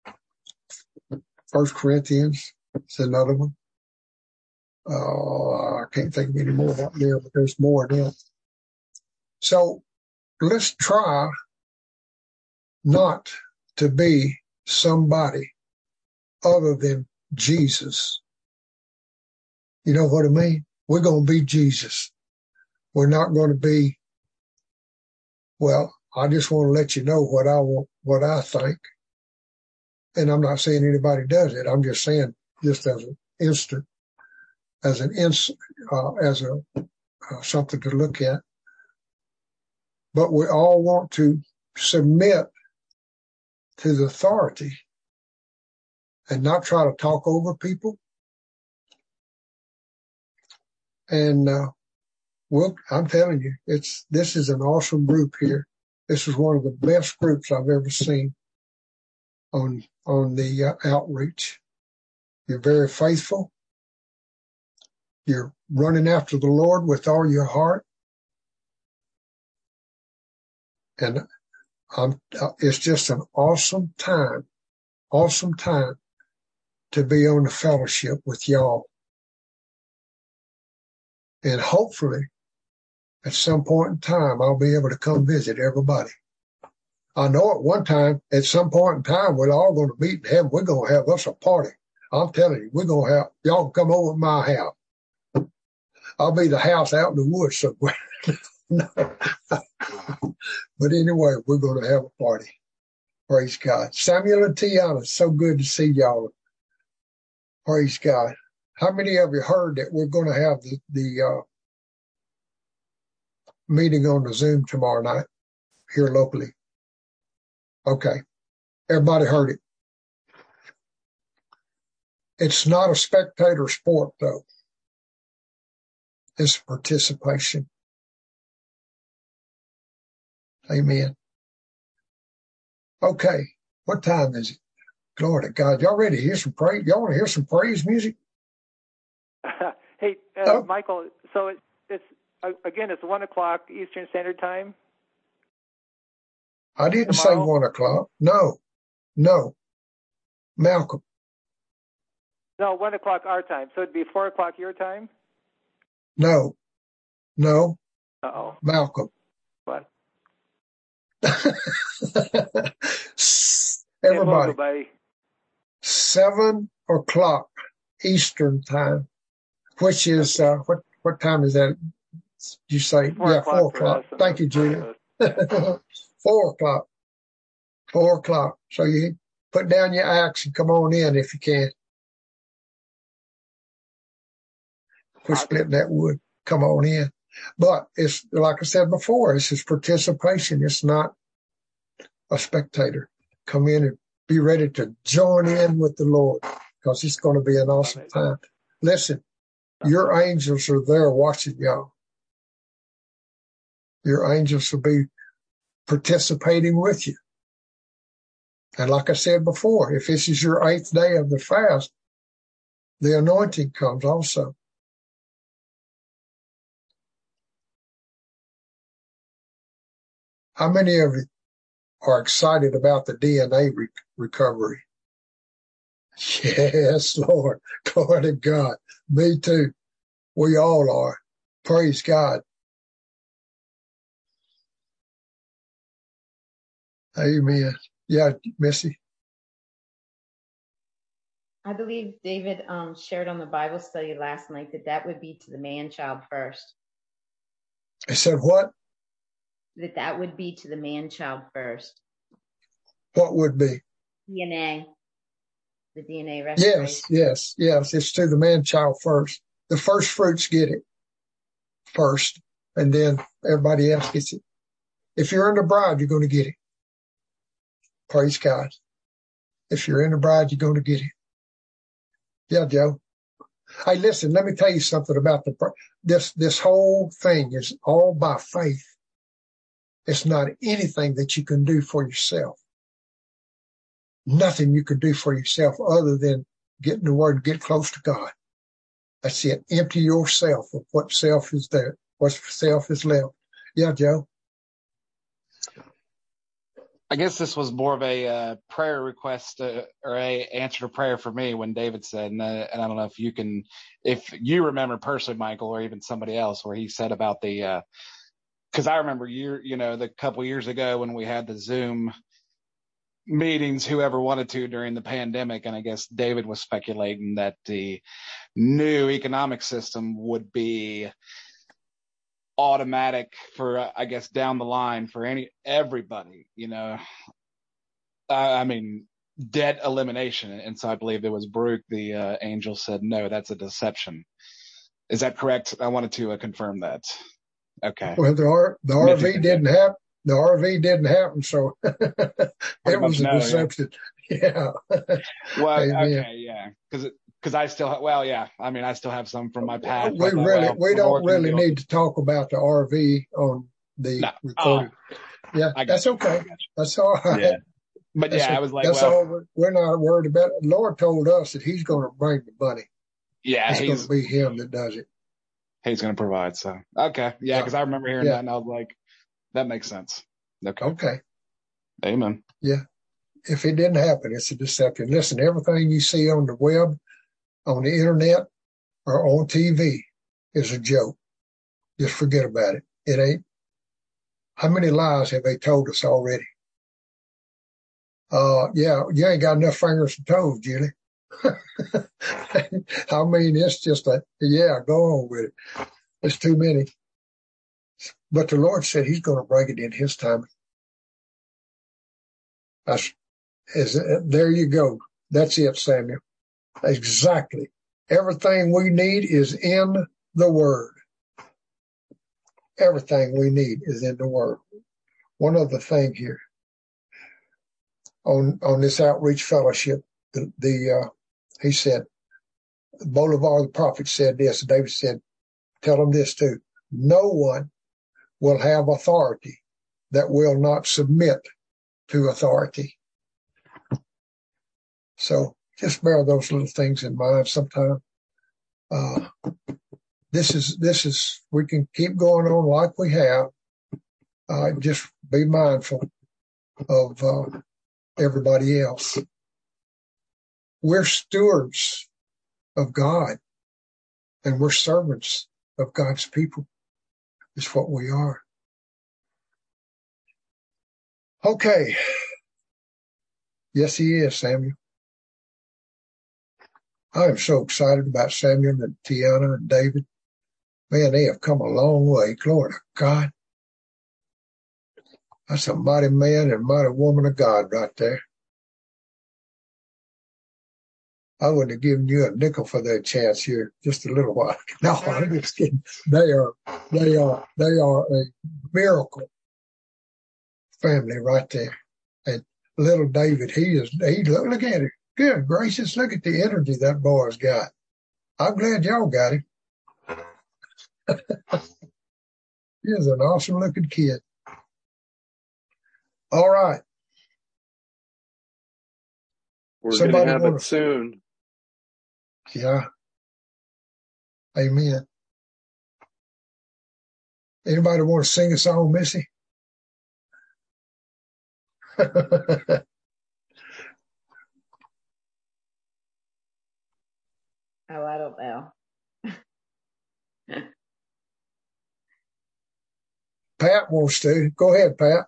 First Corinthians is another one. Uh, I can't think of any more about there, but there's more in it. So let's try not to be somebody other than Jesus. You know what I mean? We're going to be Jesus. We're not going to be, well, I just want to let you know what I want, what I think. And I'm not saying anybody does it. I'm just saying just as an instant, as an ins, uh, as a uh, something to look at. But we all want to submit to the authority and not try to talk over people. And uh, well, I'm telling you, it's this is an awesome group here. This is one of the best groups I've ever seen on on the uh, outreach. You're very faithful. You're running after the Lord with all your heart, and I'm, uh, it's just an awesome time, awesome time to be on the fellowship with y'all. And hopefully, at some point in time, I'll be able to come visit everybody. I know at one time, at some point in time, we're all going to meet in heaven. We're going to have us a party. I'm telling you, we're going to have, y'all come over to my house. I'll be the house out in the woods somewhere. No. But anyway, we're going to have a party. Praise God. Samuel and Tiana, so good to see y'all. Praise God. How many of you heard that we're going to have the, the uh, meeting on the Zoom tomorrow night here locally? Okay. Everybody heard it. It's not a spectator sport, though. It's participation. Amen. Okay. What time is it? Glory to God. Y'all ready to hear some praise? Y'all want to hear some praise music? Hey, uh, oh. Michael, so it, it's, uh, again, it's one o'clock Eastern Standard Time? I didn't tomorrow? say one o'clock. No, no. Malcolm. No, one o'clock our time. So it'd be four o'clock your time? No, no. Uh-oh. Malcolm. What? Everybody. Hey, seven o'clock Eastern time, which is, uh, what, what time is that? Did you say? Four yeah, o'clock four for o'clock. us and Thank the you, rest Julia. of us. Four o'clock. Four o'clock. So you put down your axe and come on in if you can. Quit splitting that wood. Come on in. But it's, like I said before, it's just participation. It's not a spectator. Come in and be ready to join in with the Lord, because it's going to be an awesome time. Listen, your angels are there watching y'all. Your angels will be participating with you. And like I said before, if this is your eighth day of the fast, the anointing comes also. How many of you are excited about the D N A re- recovery? Yes, Lord. Glory to God. Me too. We all are. Praise God. Amen. Yeah, Missy. I believe David um, shared on the Bible study last night that that would be to the man-child first. I said what? That that would be to the man-child first. What would be? D N A. The D N A restoration. Yes, yes, yes. It's to the man-child first. The first fruits get it first, and then everybody else gets it. If you're in the bride, you're going to get it. Praise God. If you're in the bride, you're going to get it. Yeah, Joe. Hey, listen, let me tell you something about the this this whole thing is all by faith. It's not anything that you can do for yourself. Nothing you can do for yourself other than get in the Word and get close to God. That's it. Empty yourself of what self is there, what self is left. Yeah, Joe. I guess this was more of a uh, prayer request uh, or a answer to prayer for me when David said, and, uh, and I don't know if you can, if you remember personally, Michael, or even somebody else, where he said about the, uh, cause I remember year, you know, the couple years ago when we had the Zoom meetings, whoever wanted to during the pandemic. And I guess David was speculating that the new economic system would be automatic for, uh, I guess, down the line for any, everybody, you know, uh, I mean, debt elimination. And so I believe it was Baruch, the uh, angel, said, no, that's a deception. Is that correct? I wanted to uh, confirm that. Okay. Well, the, R, the R V didn't happen. The R V didn't happen, so it was a no, deception. Yeah. yeah. Well, Amen. Okay, yeah, because because I still have, well, yeah, I mean, I still have some from my past. We really, well, we don't really need to talk about the R V on the no. recording. Oh, yeah, that's you. Okay. That's all right. Yeah. But that's yeah, a, I was like, that's well, all we're, we're not worried about. The Lord told us that He's going to bring the money. Yeah, it's going to be Him that does it. He's going to provide. So okay, yeah, because yeah. I remember hearing yeah. that, and I was like, that makes sense. Okay. Okay. Amen. Yeah. If it didn't happen, it's a deception. Listen, everything you see on the web, on the internet, or on T V is a joke. Just forget about it. It ain't. How many lies have they told us already? Uh, yeah, you ain't got enough fingers and toes, Julie. I mean, it's just a, yeah, go on with it. It's too many. But the Lord said He's going to bring it in His time. That's, is, there you go. That's it, Samuel. Exactly. Everything we need is in the Word. Everything we need is in the Word. One other thing here. On on this outreach fellowship, the, the uh, he said, Bolivar the prophet said this. David said, tell them this too. No one will have authority that will not submit to authority. So just bear those little things in mind sometime. Uh, this is, this is, we can keep going on like we have. Uh, just be mindful of uh, everybody else. We're stewards of God, and we're servants of God's people. Is what we are. Okay. Yes, He is, Samuel. I am so excited about Samuel and Tiana and David. Man, they have come a long way. Glory to God. That's a mighty man and mighty woman of God right there. I wouldn't have given you a nickel for that chance here just a little while. No, I'm just kidding. They are, they are, they are a miracle family right there. And little David, he is, he, look, look at it. Good gracious, look at the energy that boy's got. I'm glad y'all got him. He is an awesome looking kid. All right. We're going to have it soon. Yeah. Amen. Anybody want to sing a song, Missy? Oh, I don't know. Pat wants to. Go ahead, Pat.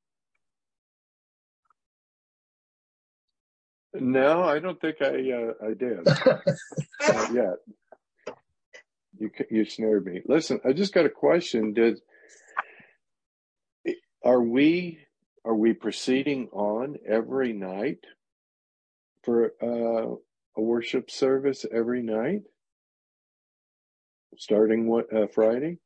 No, I don't think I uh, I did. Not yet. You you snared me. Listen, I just got a question. Did are we are we proceeding on every night for uh, a worship service every night, starting what uh, Friday?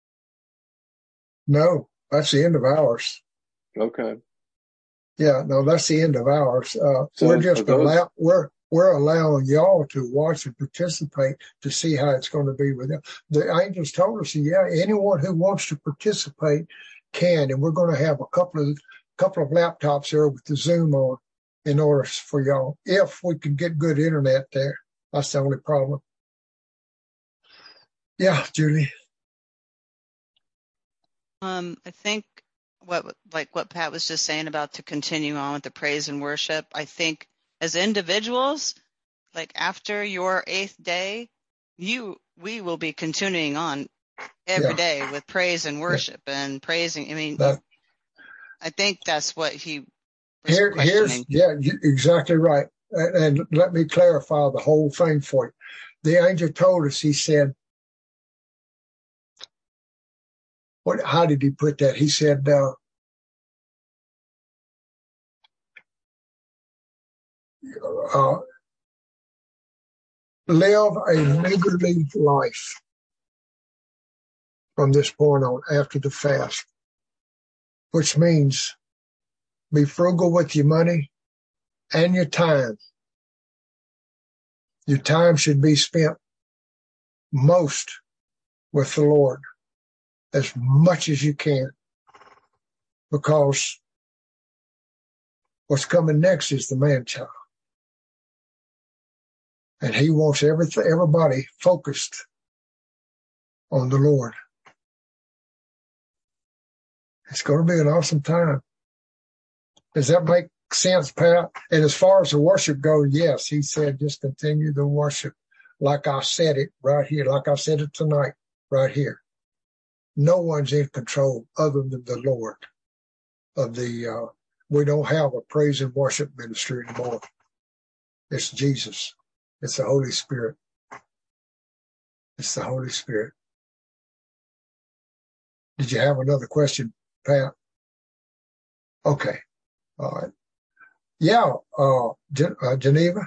No, that's the end of ours. Okay. Yeah, no, that's the end of ours. Uh, So we're just are those- allow we're we're allowing y'all to watch and participate to see how it's going to be with them. The angels told us, yeah, anyone who wants to participate can, and we're going to have a couple of couple of laptops there with the Zoom on in order for y'all, if we can get good internet there. That's the only problem. Yeah, Julie. Um, I think what, like what Pat was just saying about to continue on with the praise and worship, I think as individuals, like after your eighth day, you, we will be continuing on every Yeah. day with praise and worship and praising. I mean, That- I think that's what he was Here, questioning. here's, yeah, you, exactly right. And, and let me clarify the whole thing for you. The angel told us, he said, what, how did he put that? He said, uh, uh, live a meagerly life from this point on after the fast, which means be frugal with your money and your time. Your time should be spent most with the Lord, as much as you can, because what's coming next is the man-child. And he wants everything, everybody focused on the Lord. It's going to be an awesome time. Does that make sense, Pat? And as far as the worship goes, yes, he said just continue the worship like I said it right here, like I said it tonight, right here. No one's in control other than the Lord of the, uh, we don't have a praise and worship ministry anymore. It's Jesus. It's the Holy Spirit. It's the Holy Spirit. Did you have another question, Pat? Okay. All right. Yeah. Uh, Gen- uh, Geneva?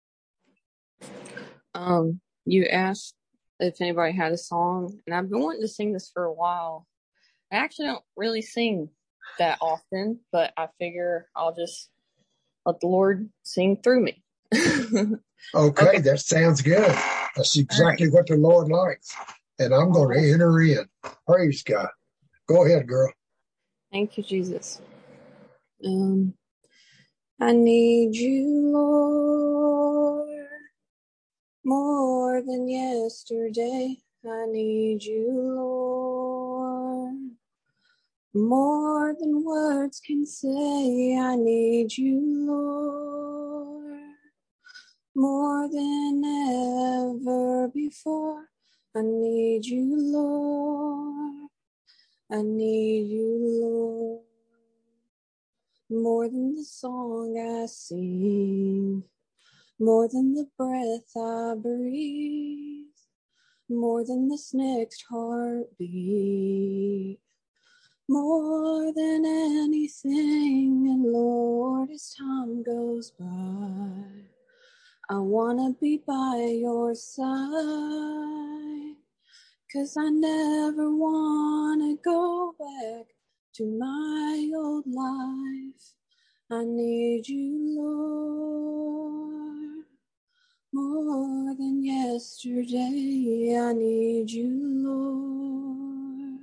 Um, you asked if anybody had a song, and I've been wanting to sing this for a while. I actually don't really sing that often, but I figure I'll just let the Lord sing through me. Okay, Okay. that sounds good. That's exactly what the Lord likes. And I'm going to enter in. Praise God. Go ahead, girl. Thank you, Jesus. Um, I need you, Lord, more than yesterday. I need you, Lord, more than words can say. I need you, Lord, more than ever before. I need you, Lord. I need you, Lord, more than the song I sing, more than the breath I breathe, more than this next heartbeat, more than anything. And Lord, as time goes by, I wanna be by your side, 'cause I never wanna go back to my old life. I need you, Lord, more than yesterday. I need you, Lord,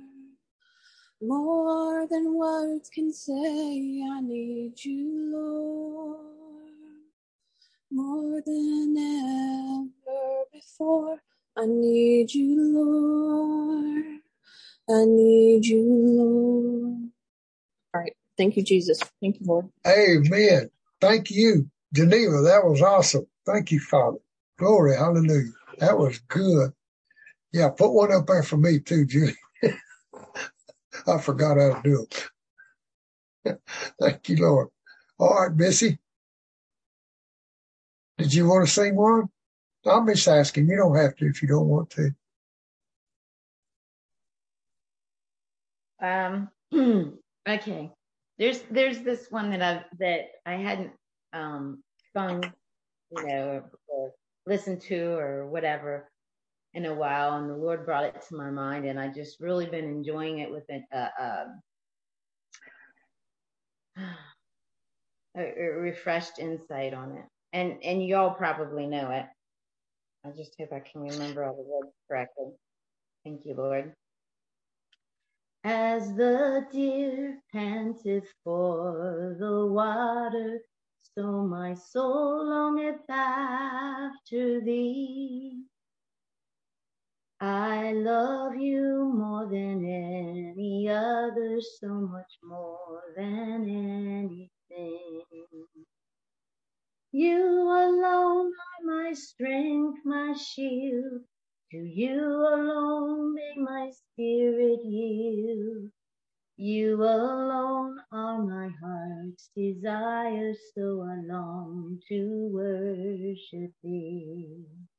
more than words can say. I need you, Lord, more than ever before. I need you, Lord. I need you, Lord. All right. Thank you, Jesus. Thank you, Lord. Amen. Thank you, Geneva. That was awesome. Thank you, Father. Glory. Hallelujah. That was good. Yeah, put one up there for me too, Julie. I forgot how to do it. Thank you, Lord. All right, Missy. Did you want to sing one? I'm just asking. You don't have to if you don't want to. Um, okay. There's there's this one that I've that I hadn't um sung, you know, or listened to or whatever in a while, and the Lord brought it to my mind, and I just really been enjoying it with an, uh, uh, a, a refreshed insight on it. And and y'all probably know it. I just hope I can remember all the words correctly. Thank you, Lord. As the deer panteth for the water, so my soul longeth after thee. I love you more than any other, so much more than anything. You alone are my strength, my shield. To you alone may my spirit yield. You alone are my heart's desire, so I long to worship thee.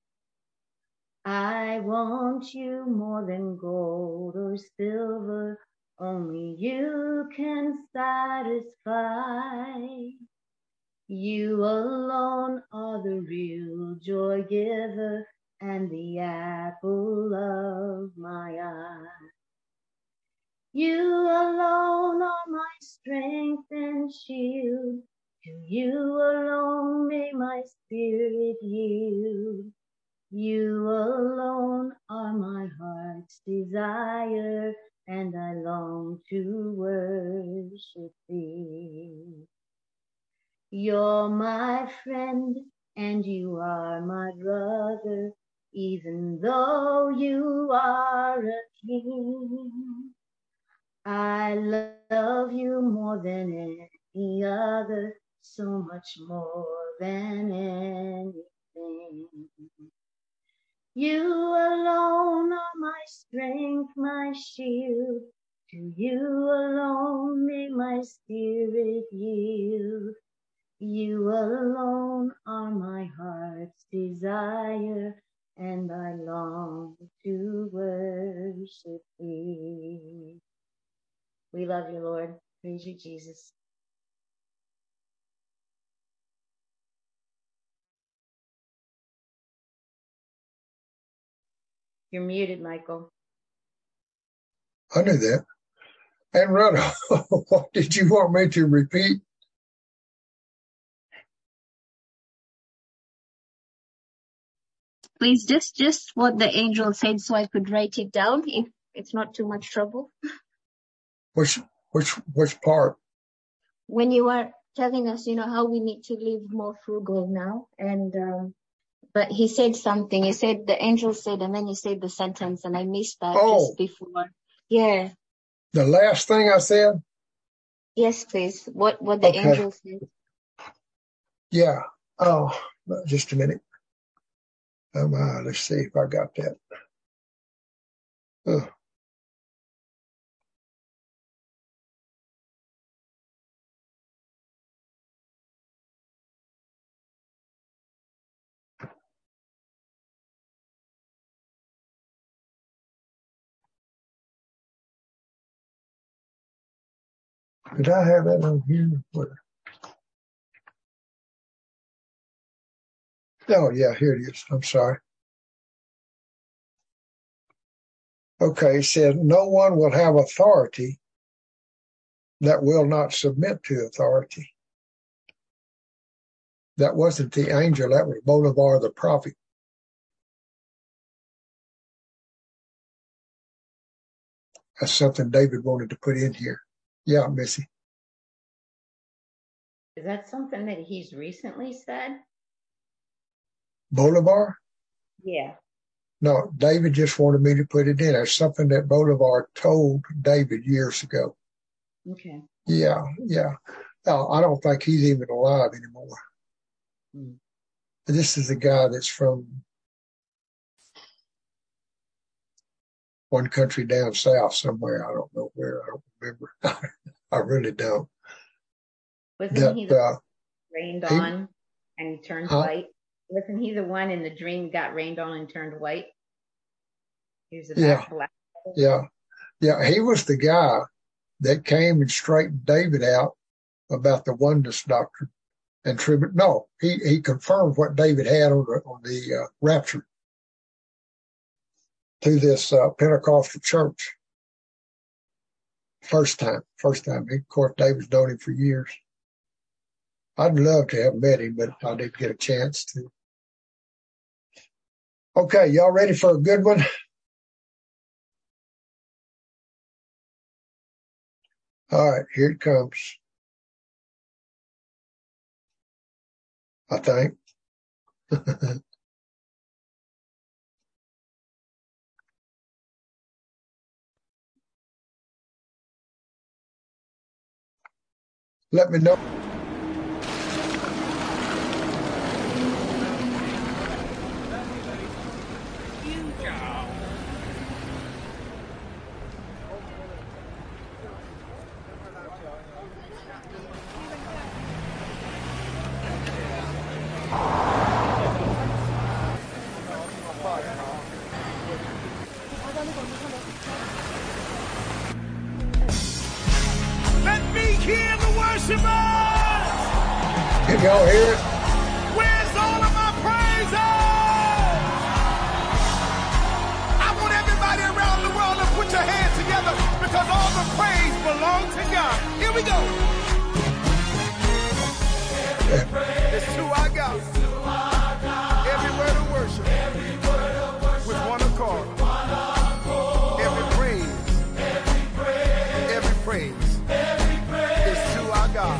I want you more than gold or silver, only you can satisfy. You alone are the real joy giver and the apple of my eye. You alone are my strength and shield. To you alone may my spirit yield. You alone are my heart's desire, and I long to worship thee. You're my friend, and you are my brother, even though you are a king. I love you more than any other, so much more than anything. You alone are my strength, my shield. To you alone may my spirit yield. You alone are my heart's desire, and I long to worship thee. We love you, Lord. Praise you, Jesus. You're muted, Michael. I knew that. And Rhoda, what did you want me to repeat? Please, just just what the angel said, so I could write it down if it's not too much trouble. Which which which part? When you were telling us, you know, how we need to live more frugal now, and um, but he said something. He said the angel said, and then he said the sentence, and I missed that Oh, just before. Yeah. The last thing I said? Yes, please. What what the Okay. angel said. Yeah. Oh, just a minute. Um, uh, let's see if I got that. Oh. Did I have that on here? Where? Oh, yeah, here it is. I'm sorry. Okay, it said, no one will have authority that will not submit to authority. That wasn't the angel, that was Bolivar the prophet. That's something David wanted to put in here. Yeah, Missy. Is that something that he's recently said? Bolivar? Yeah. No, David just wanted me to put it in. It's something that Bolivar told David years ago. Okay. Yeah, yeah. No, I don't think he's even alive anymore. Hmm. This is the guy that's from one country down south somewhere. I don't know where. I don't remember. I really don't. Wasn't that, he the uh, rained he, on and he turned huh? white? Wasn't he the one in the dream got rained on and turned white? He was a Yeah, black. yeah, yeah. He was the guy that came and straightened David out about the oneness doctrine and tribute. No, he, he confirmed what David had on the, on the uh, rapture to this uh, Pentecostal church. First time, first time. Of course, David's known him for years. I'd love to have met him, but I didn't get a chance to. Okay, y'all ready for a good one? All right, here it comes. I think. Let me know. Let me hear the worshipers. Can y'all hear it? Where's all of my praises? I want everybody around the world to put your hands together because all the praise belongs to God. Here we go. It's to our God. Every word of worship. With one accord. Every praise. Every praise. Is to our God.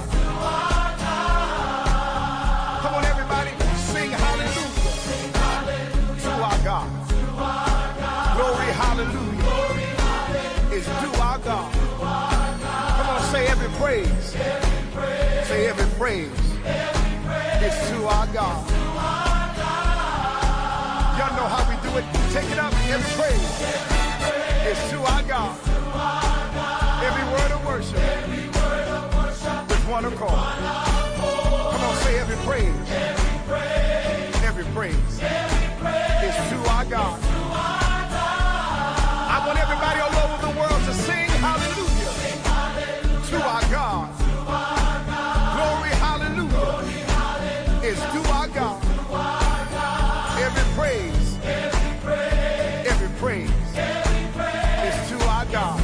Come on, everybody. Sing hallelujah. To our God. Glory, hallelujah. Is to our God. Come on, say every praise. Say every praise. Is to our God. Y'all know how we do it. Take it up. Every praise is to our God. Every word of worship with one accord. Come on, say every praise. Every praise is to our God. I want everybody all over the world to sing hallelujah to our God. Glory, hallelujah is to our God. Every praise, every praise is to our God.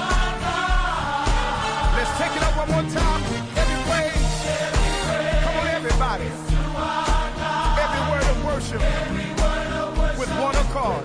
Let's take it up one more time. Every praise. Come on, everybody. Every word of worship with one accord.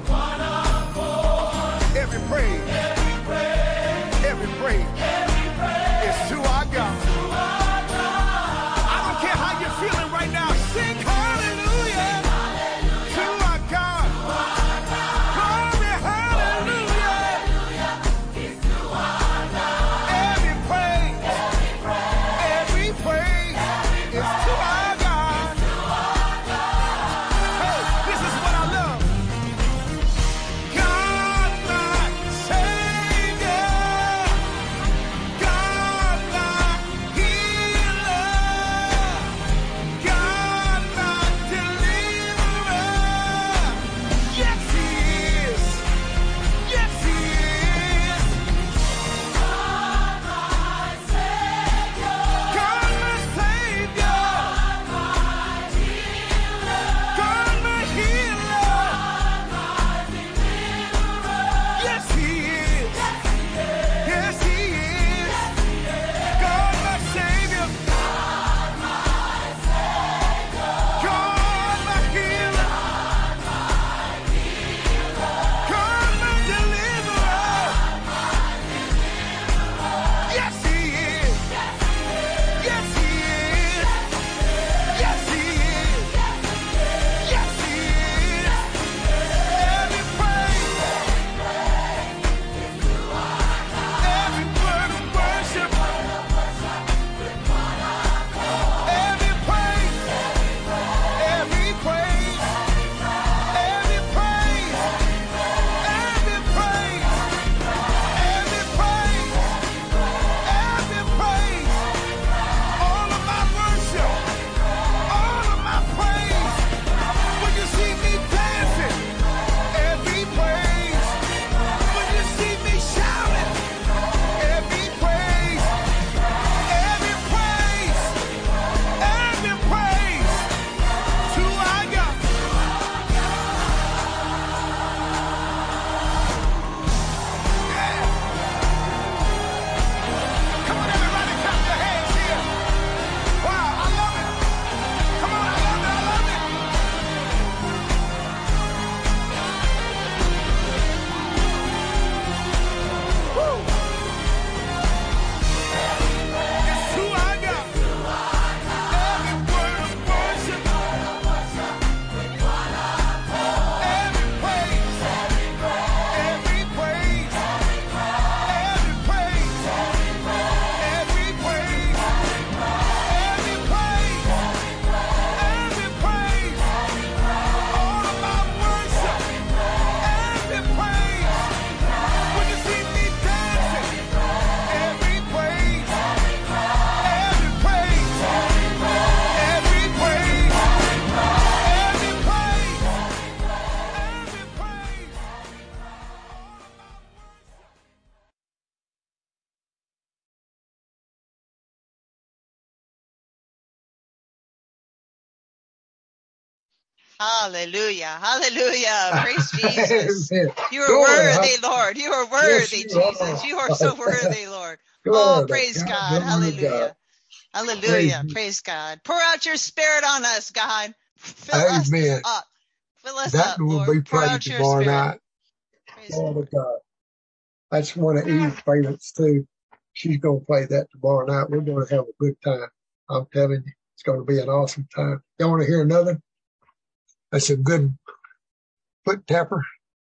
Hallelujah. Hallelujah. Praise Jesus. Amen. You are Glory. worthy, Lord. You are worthy, Yes, you are. Jesus. You are so worthy, Lord. Glory Oh, to praise God. God. Glory to God. Hallelujah. Hallelujah. Amen. Praise God. Pour out your spirit on us, God. Fill us Amen. up. Fill us That up, will Lord. be Pour played out your tomorrow spirit. night. Glory to God. That's one of Eve's favorites too. She's going to play that tomorrow night. We're going to have a good time. I'm telling you, it's going to be an awesome time. Y'all want to hear another? That's a good foot tapper.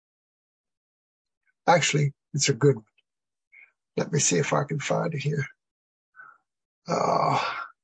Actually, it's a good one. Let me see if I can find it here. Uh,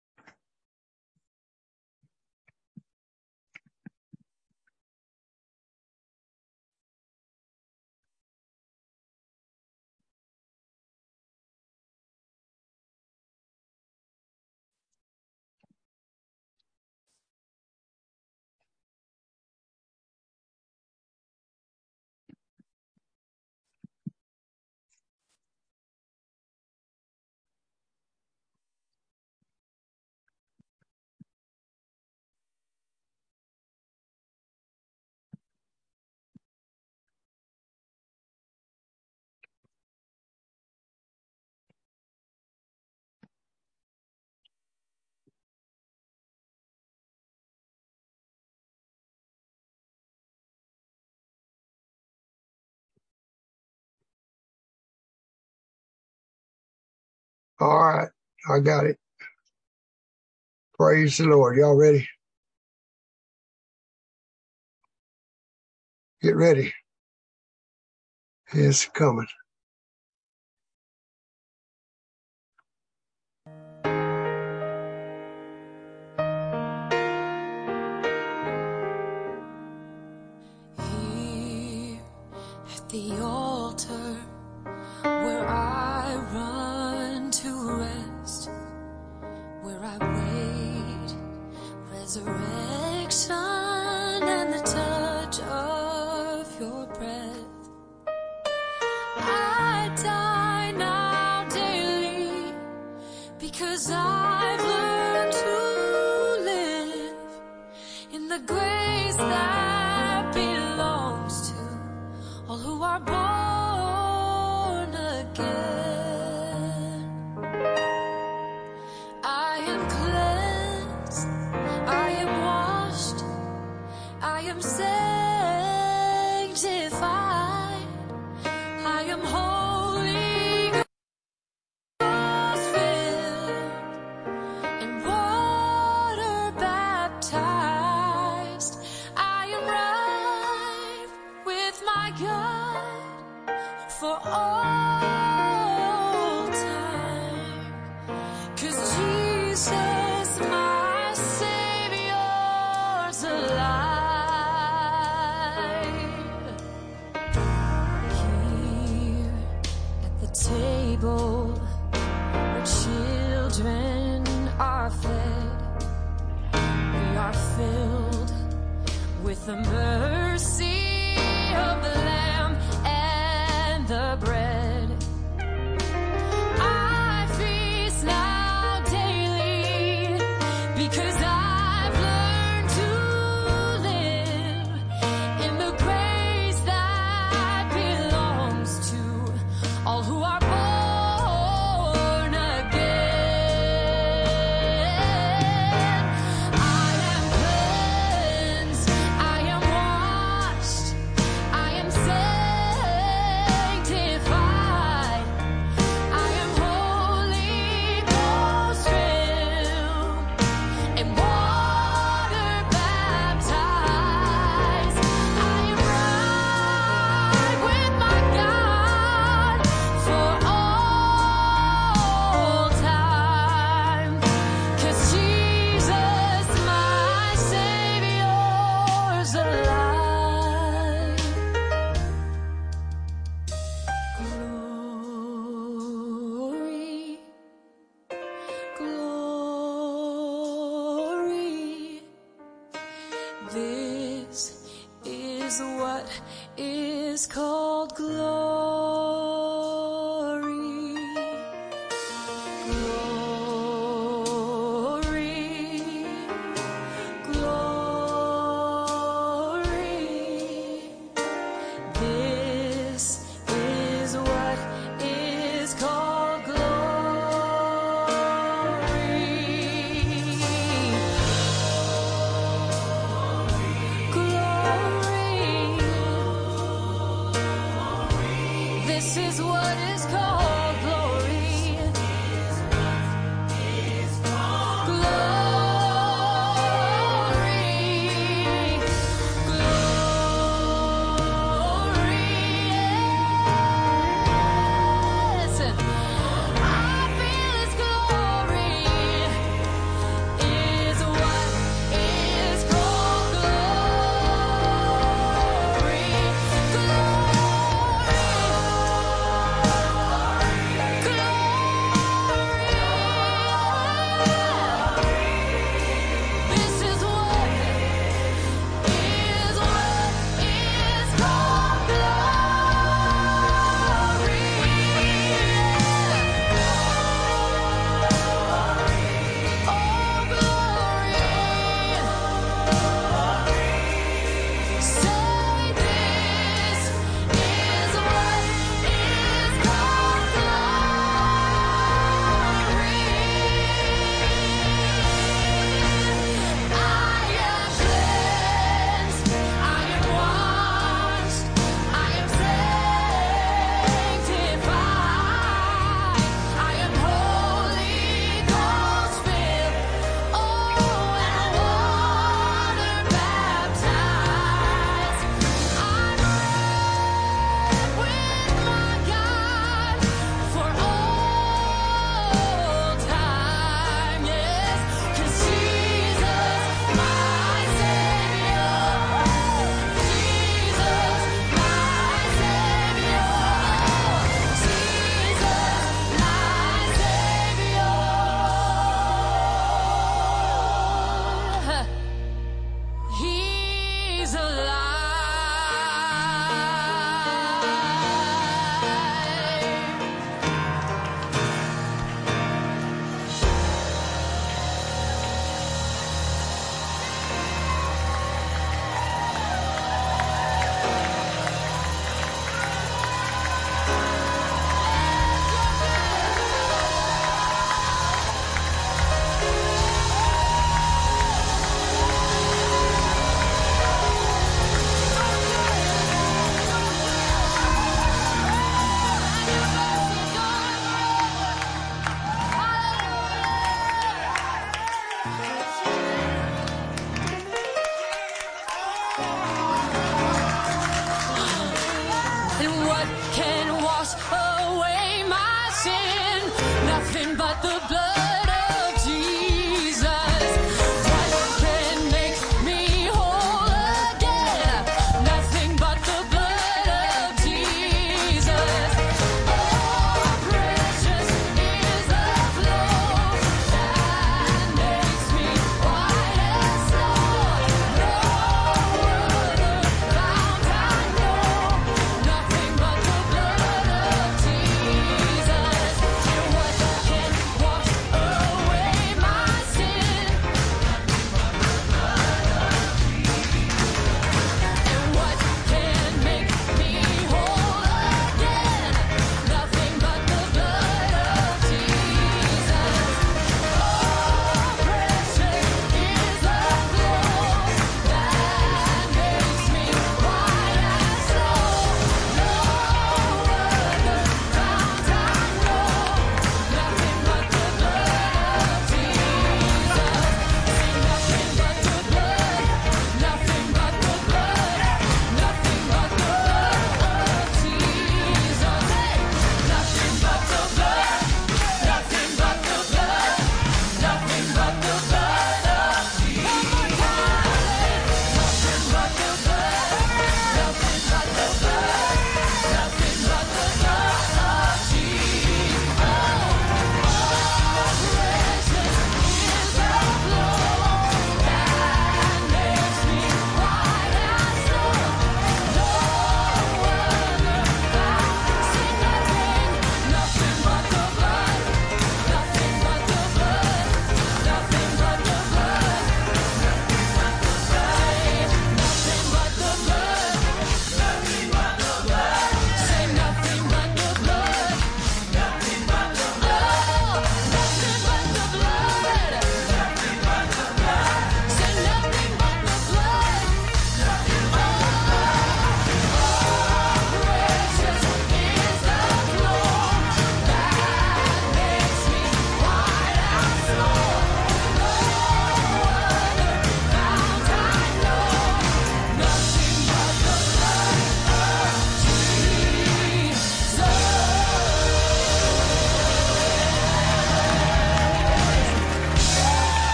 all right. I got it. Praise the Lord. Y'all ready? Get ready. It's coming. Here at the altar where I run to rest, where I wait resurrection and the touch of your breath. I die now daily because I've learned to live in the grace that belongs to all who are born again. I am cleansed, I am washed, I am sanctified, I am Holy Ghost filled and water baptized. I am right with my God for all time, 'cause Jesus, my Savior's alive. Here at the table where children are fed, we are filled with the mercy of the Lamb and the bread. I feast now daily because I've learned to live in the grace that belongs to all who are born again. I am cleansed, I am washed, I am sanctified, I am Holy Ghost filled and water baptized. I am right with my God for all time, 'cause Jesus, my Savior's alive. Glory, glory, this is what is called glory. Glory, glory. This is what is called glory. Nothing but the blood of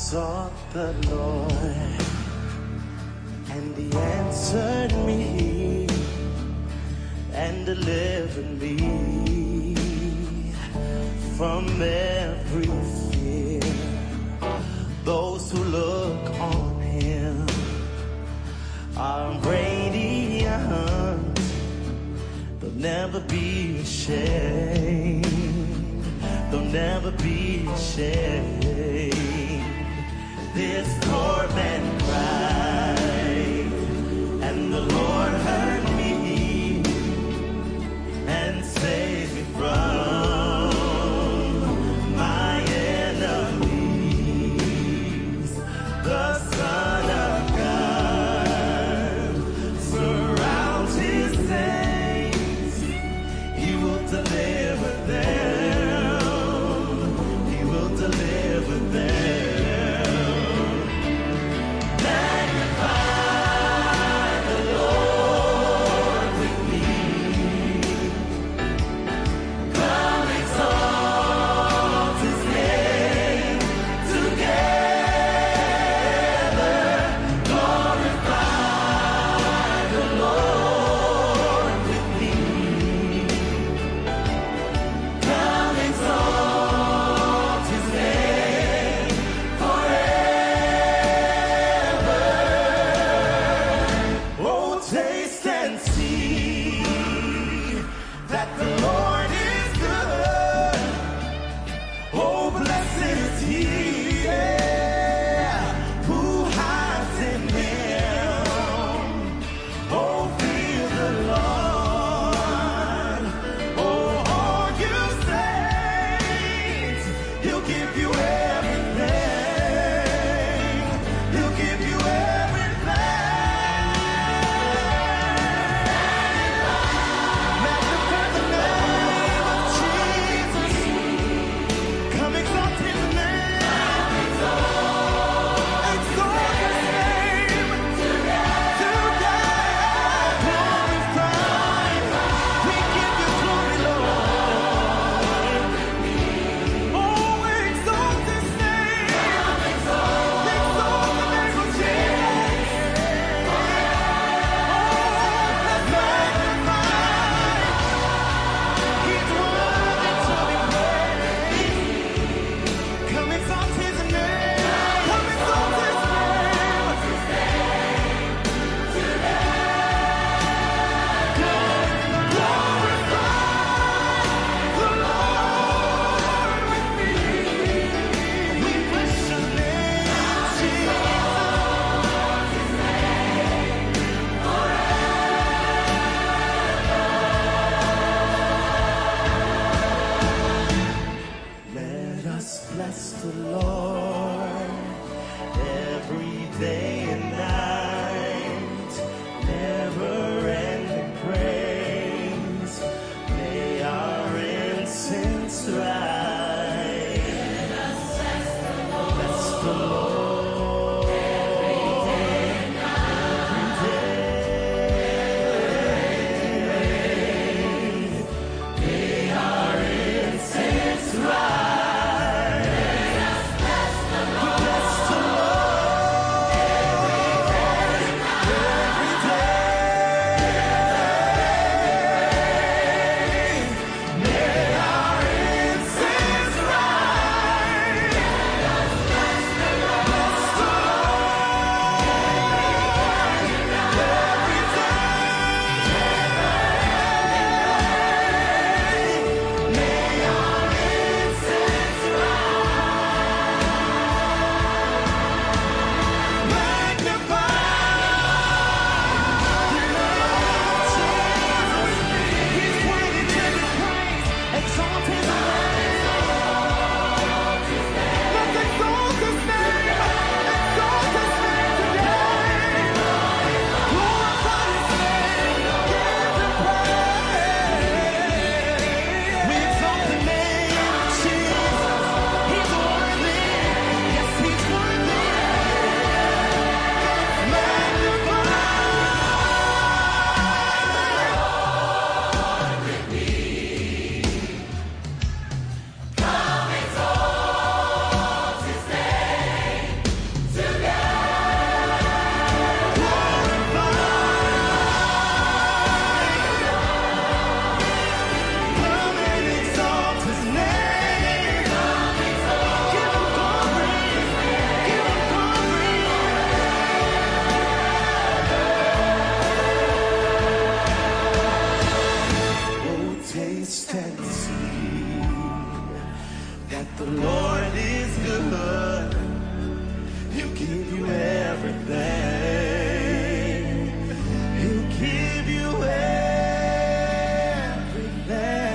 sought the Lord, and He answered me and delivered me from every fear. Those who look on Him are radiant. They'll never be ashamed. They'll never be ashamed. This poor man cried, and the Lord heard me and saved me from my enemies. The Son of God surrounds His saints. He will deliver them. He will deliver them. That that the Lord is good. He'll give you everything. He'll give you everything.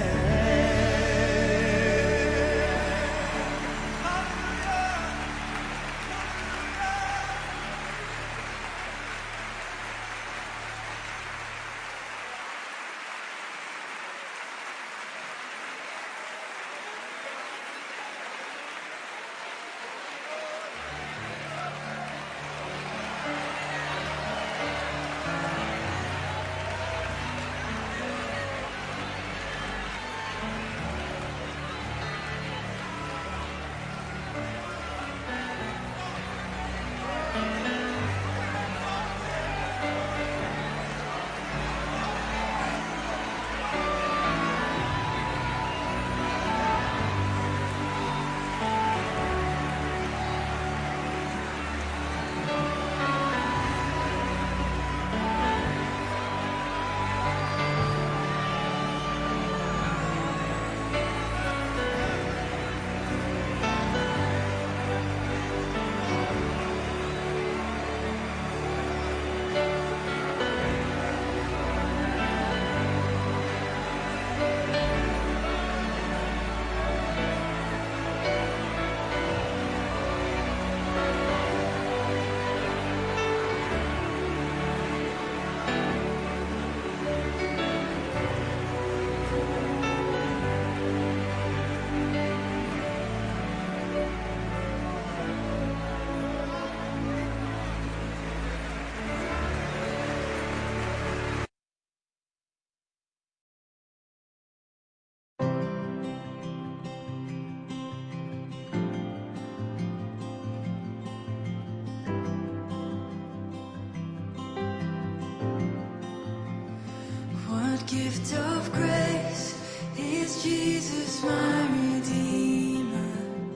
What gift of grace is Jesus my Redeemer?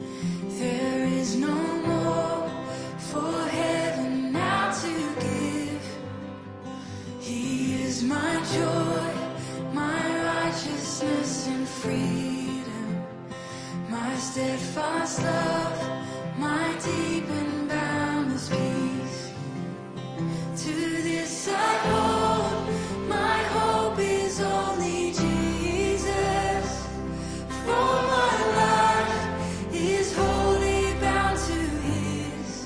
There is no more for heaven now to give. He is my joy, my righteousness and freedom, my steadfast love, my deep and boundless peace. To this I hold, my hope is only Jesus. For my life is wholly bound to His.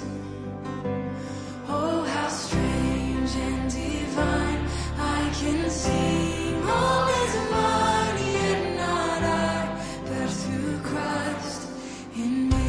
Oh, how strange and divine, I can sing all is mine, yet not I, but through Christ in me.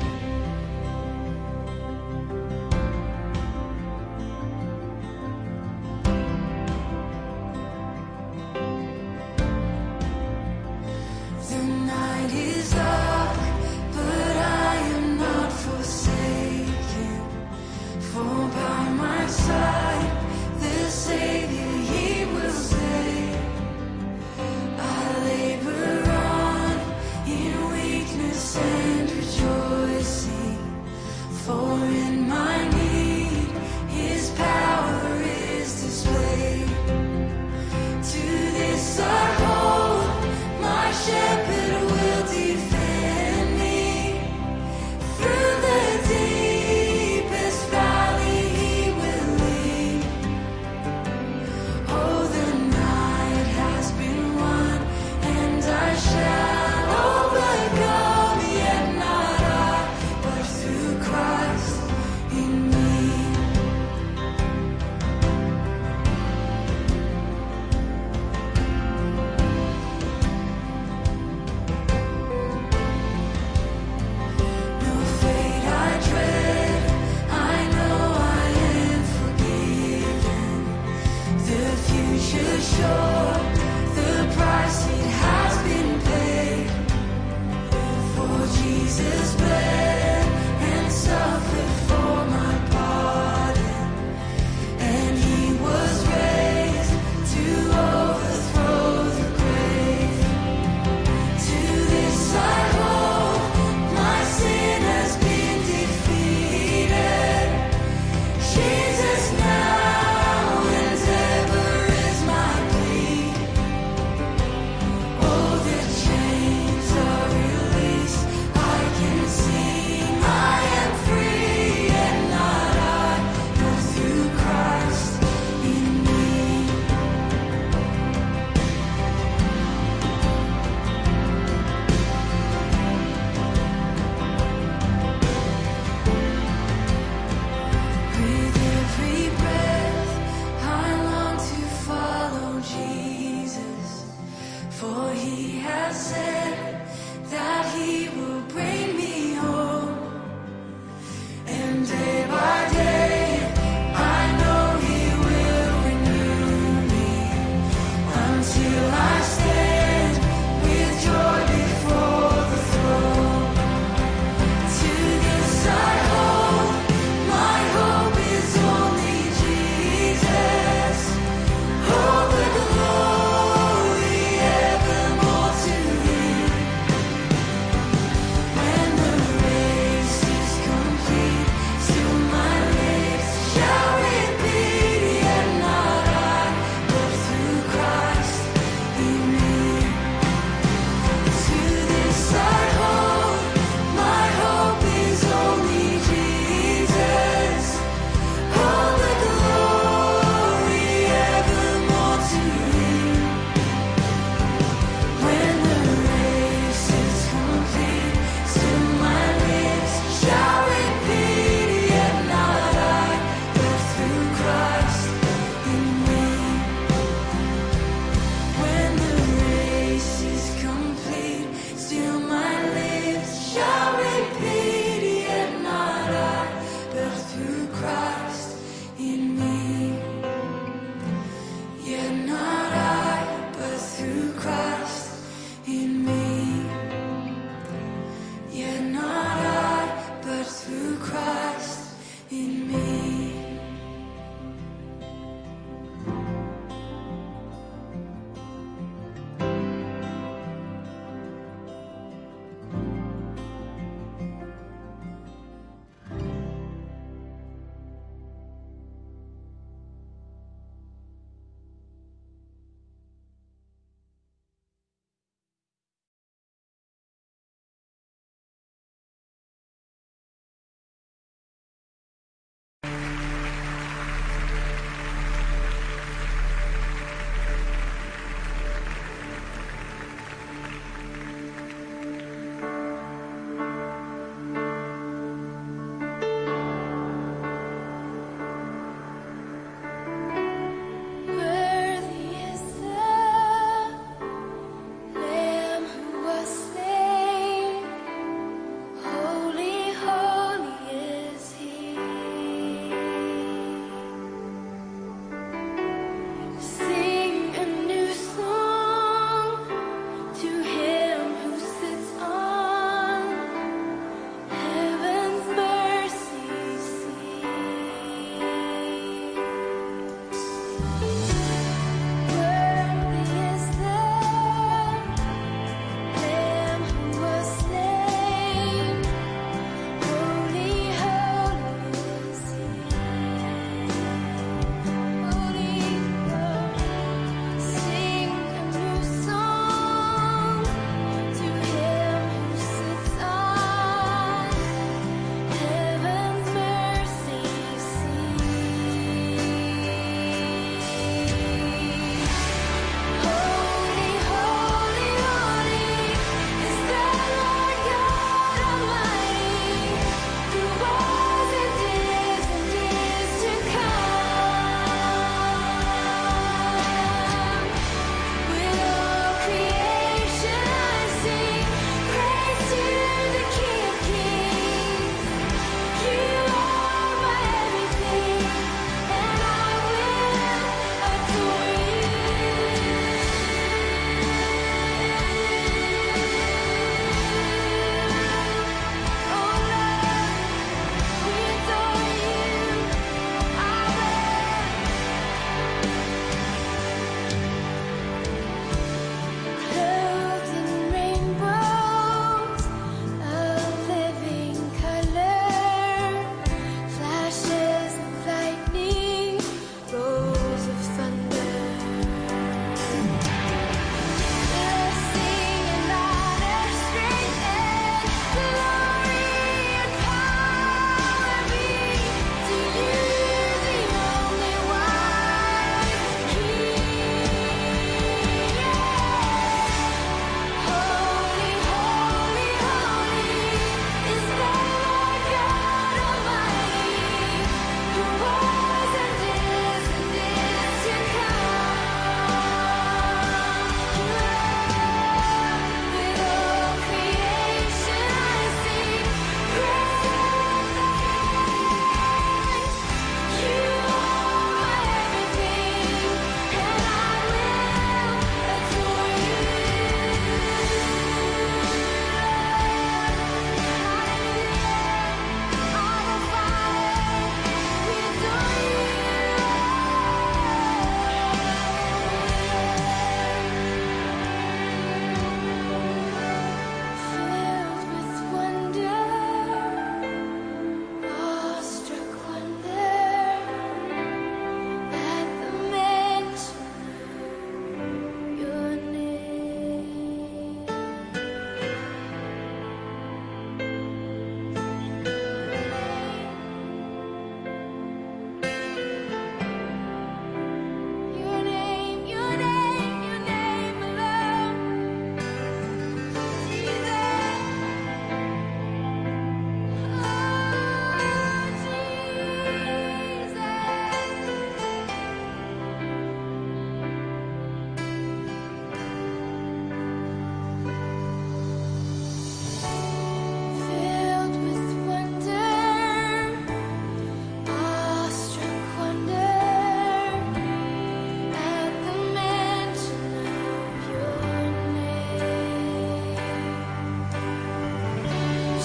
The night is dark, but I am not forsaken. For by my side, the Savior, He will stay. I labor on in weakness and rejoicing, for in my need, His power is displayed. To this I hold, my shepherd will defend me. Through the deepest valley He will lead. Oh, the night has been won, and I shall overcome, yet not I, but through Christ in me. No fate I dread, I know I am forgiven. The future sure, the price it has been paid. For Jesus bled and suffered for my pardon, and He was raised to overthrow the grave. To this I hold, my sin has been defeated. Jesus now and ever is my plea. Oh, the chains are released, I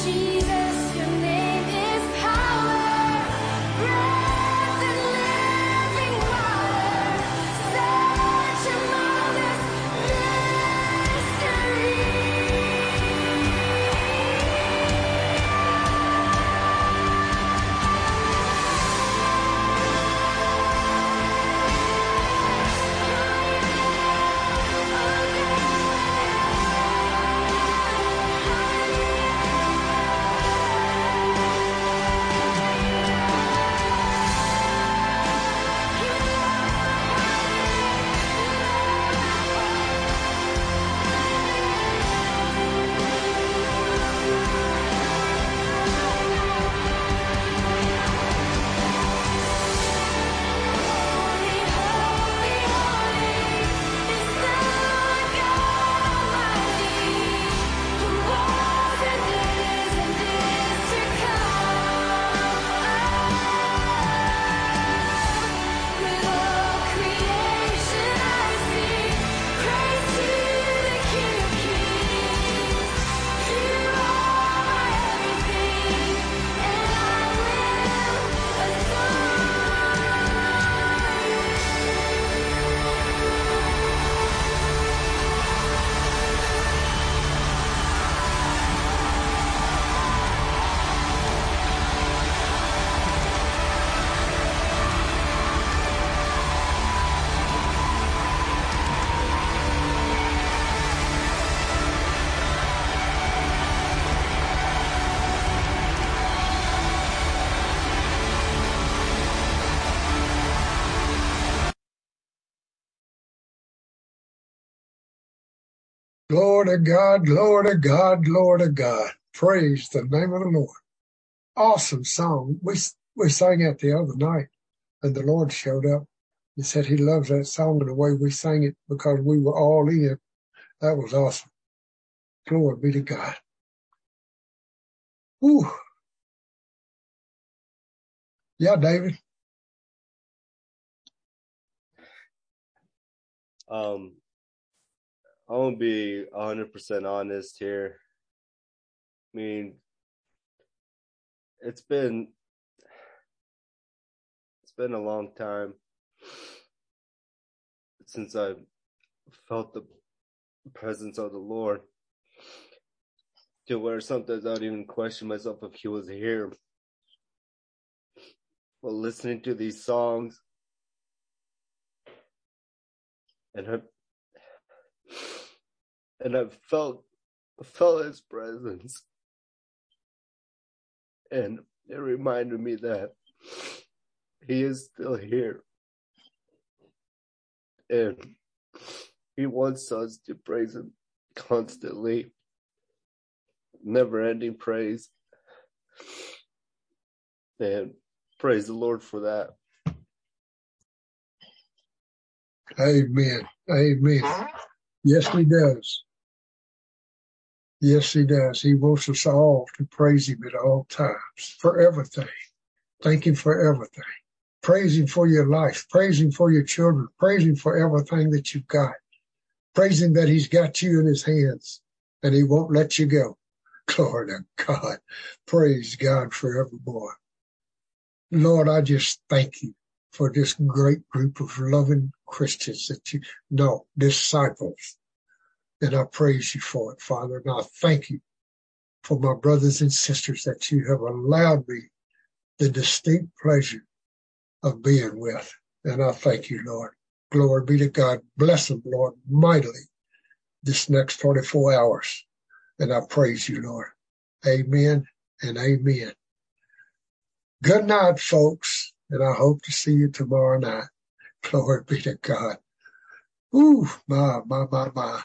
Jesus, your name is power, breath and living water, such a marvelous Glory to God, glory to God, glory to God. Praise the name of the Lord. Awesome song. We we sang it the other night, and the Lord showed up. He said he loves that song and the way we sang it because we were all in. That was awesome. Glory be to God. Whew. Yeah, David. Um, I won't be one hundred percent honest here. I mean, it's been it's been a long time since I felt the presence of the Lord, to where sometimes I don't even question myself if he was here. But listening to these songs, and I and I felt felt his presence, and it reminded me that he is still here, and he wants us to praise him constantly, never-ending praise, and praise the Lord for that. Amen. Amen. Yes, he does. Yes, he does. He wants us all to praise him at all times, for everything. Thank him for everything. Praise him for your life. Praise him for your children. Praise him for everything that you've got. Praise him that he's got you in his hands and he won't let you go. Glory to God. Praise God forevermore. Lord, I just thank you for this great group of loving Christians that you know, disciples. And I praise you for it, Father. And I thank you for my brothers and sisters that you have allowed me the distinct pleasure of being with. And I thank you, Lord. Glory be to God. Bless them, Lord, mightily this next twenty-four hours. And I praise you, Lord. Amen and amen. Good night, folks. And I hope to see you tomorrow night. Glory be to God. Ooh, my, my, my, my.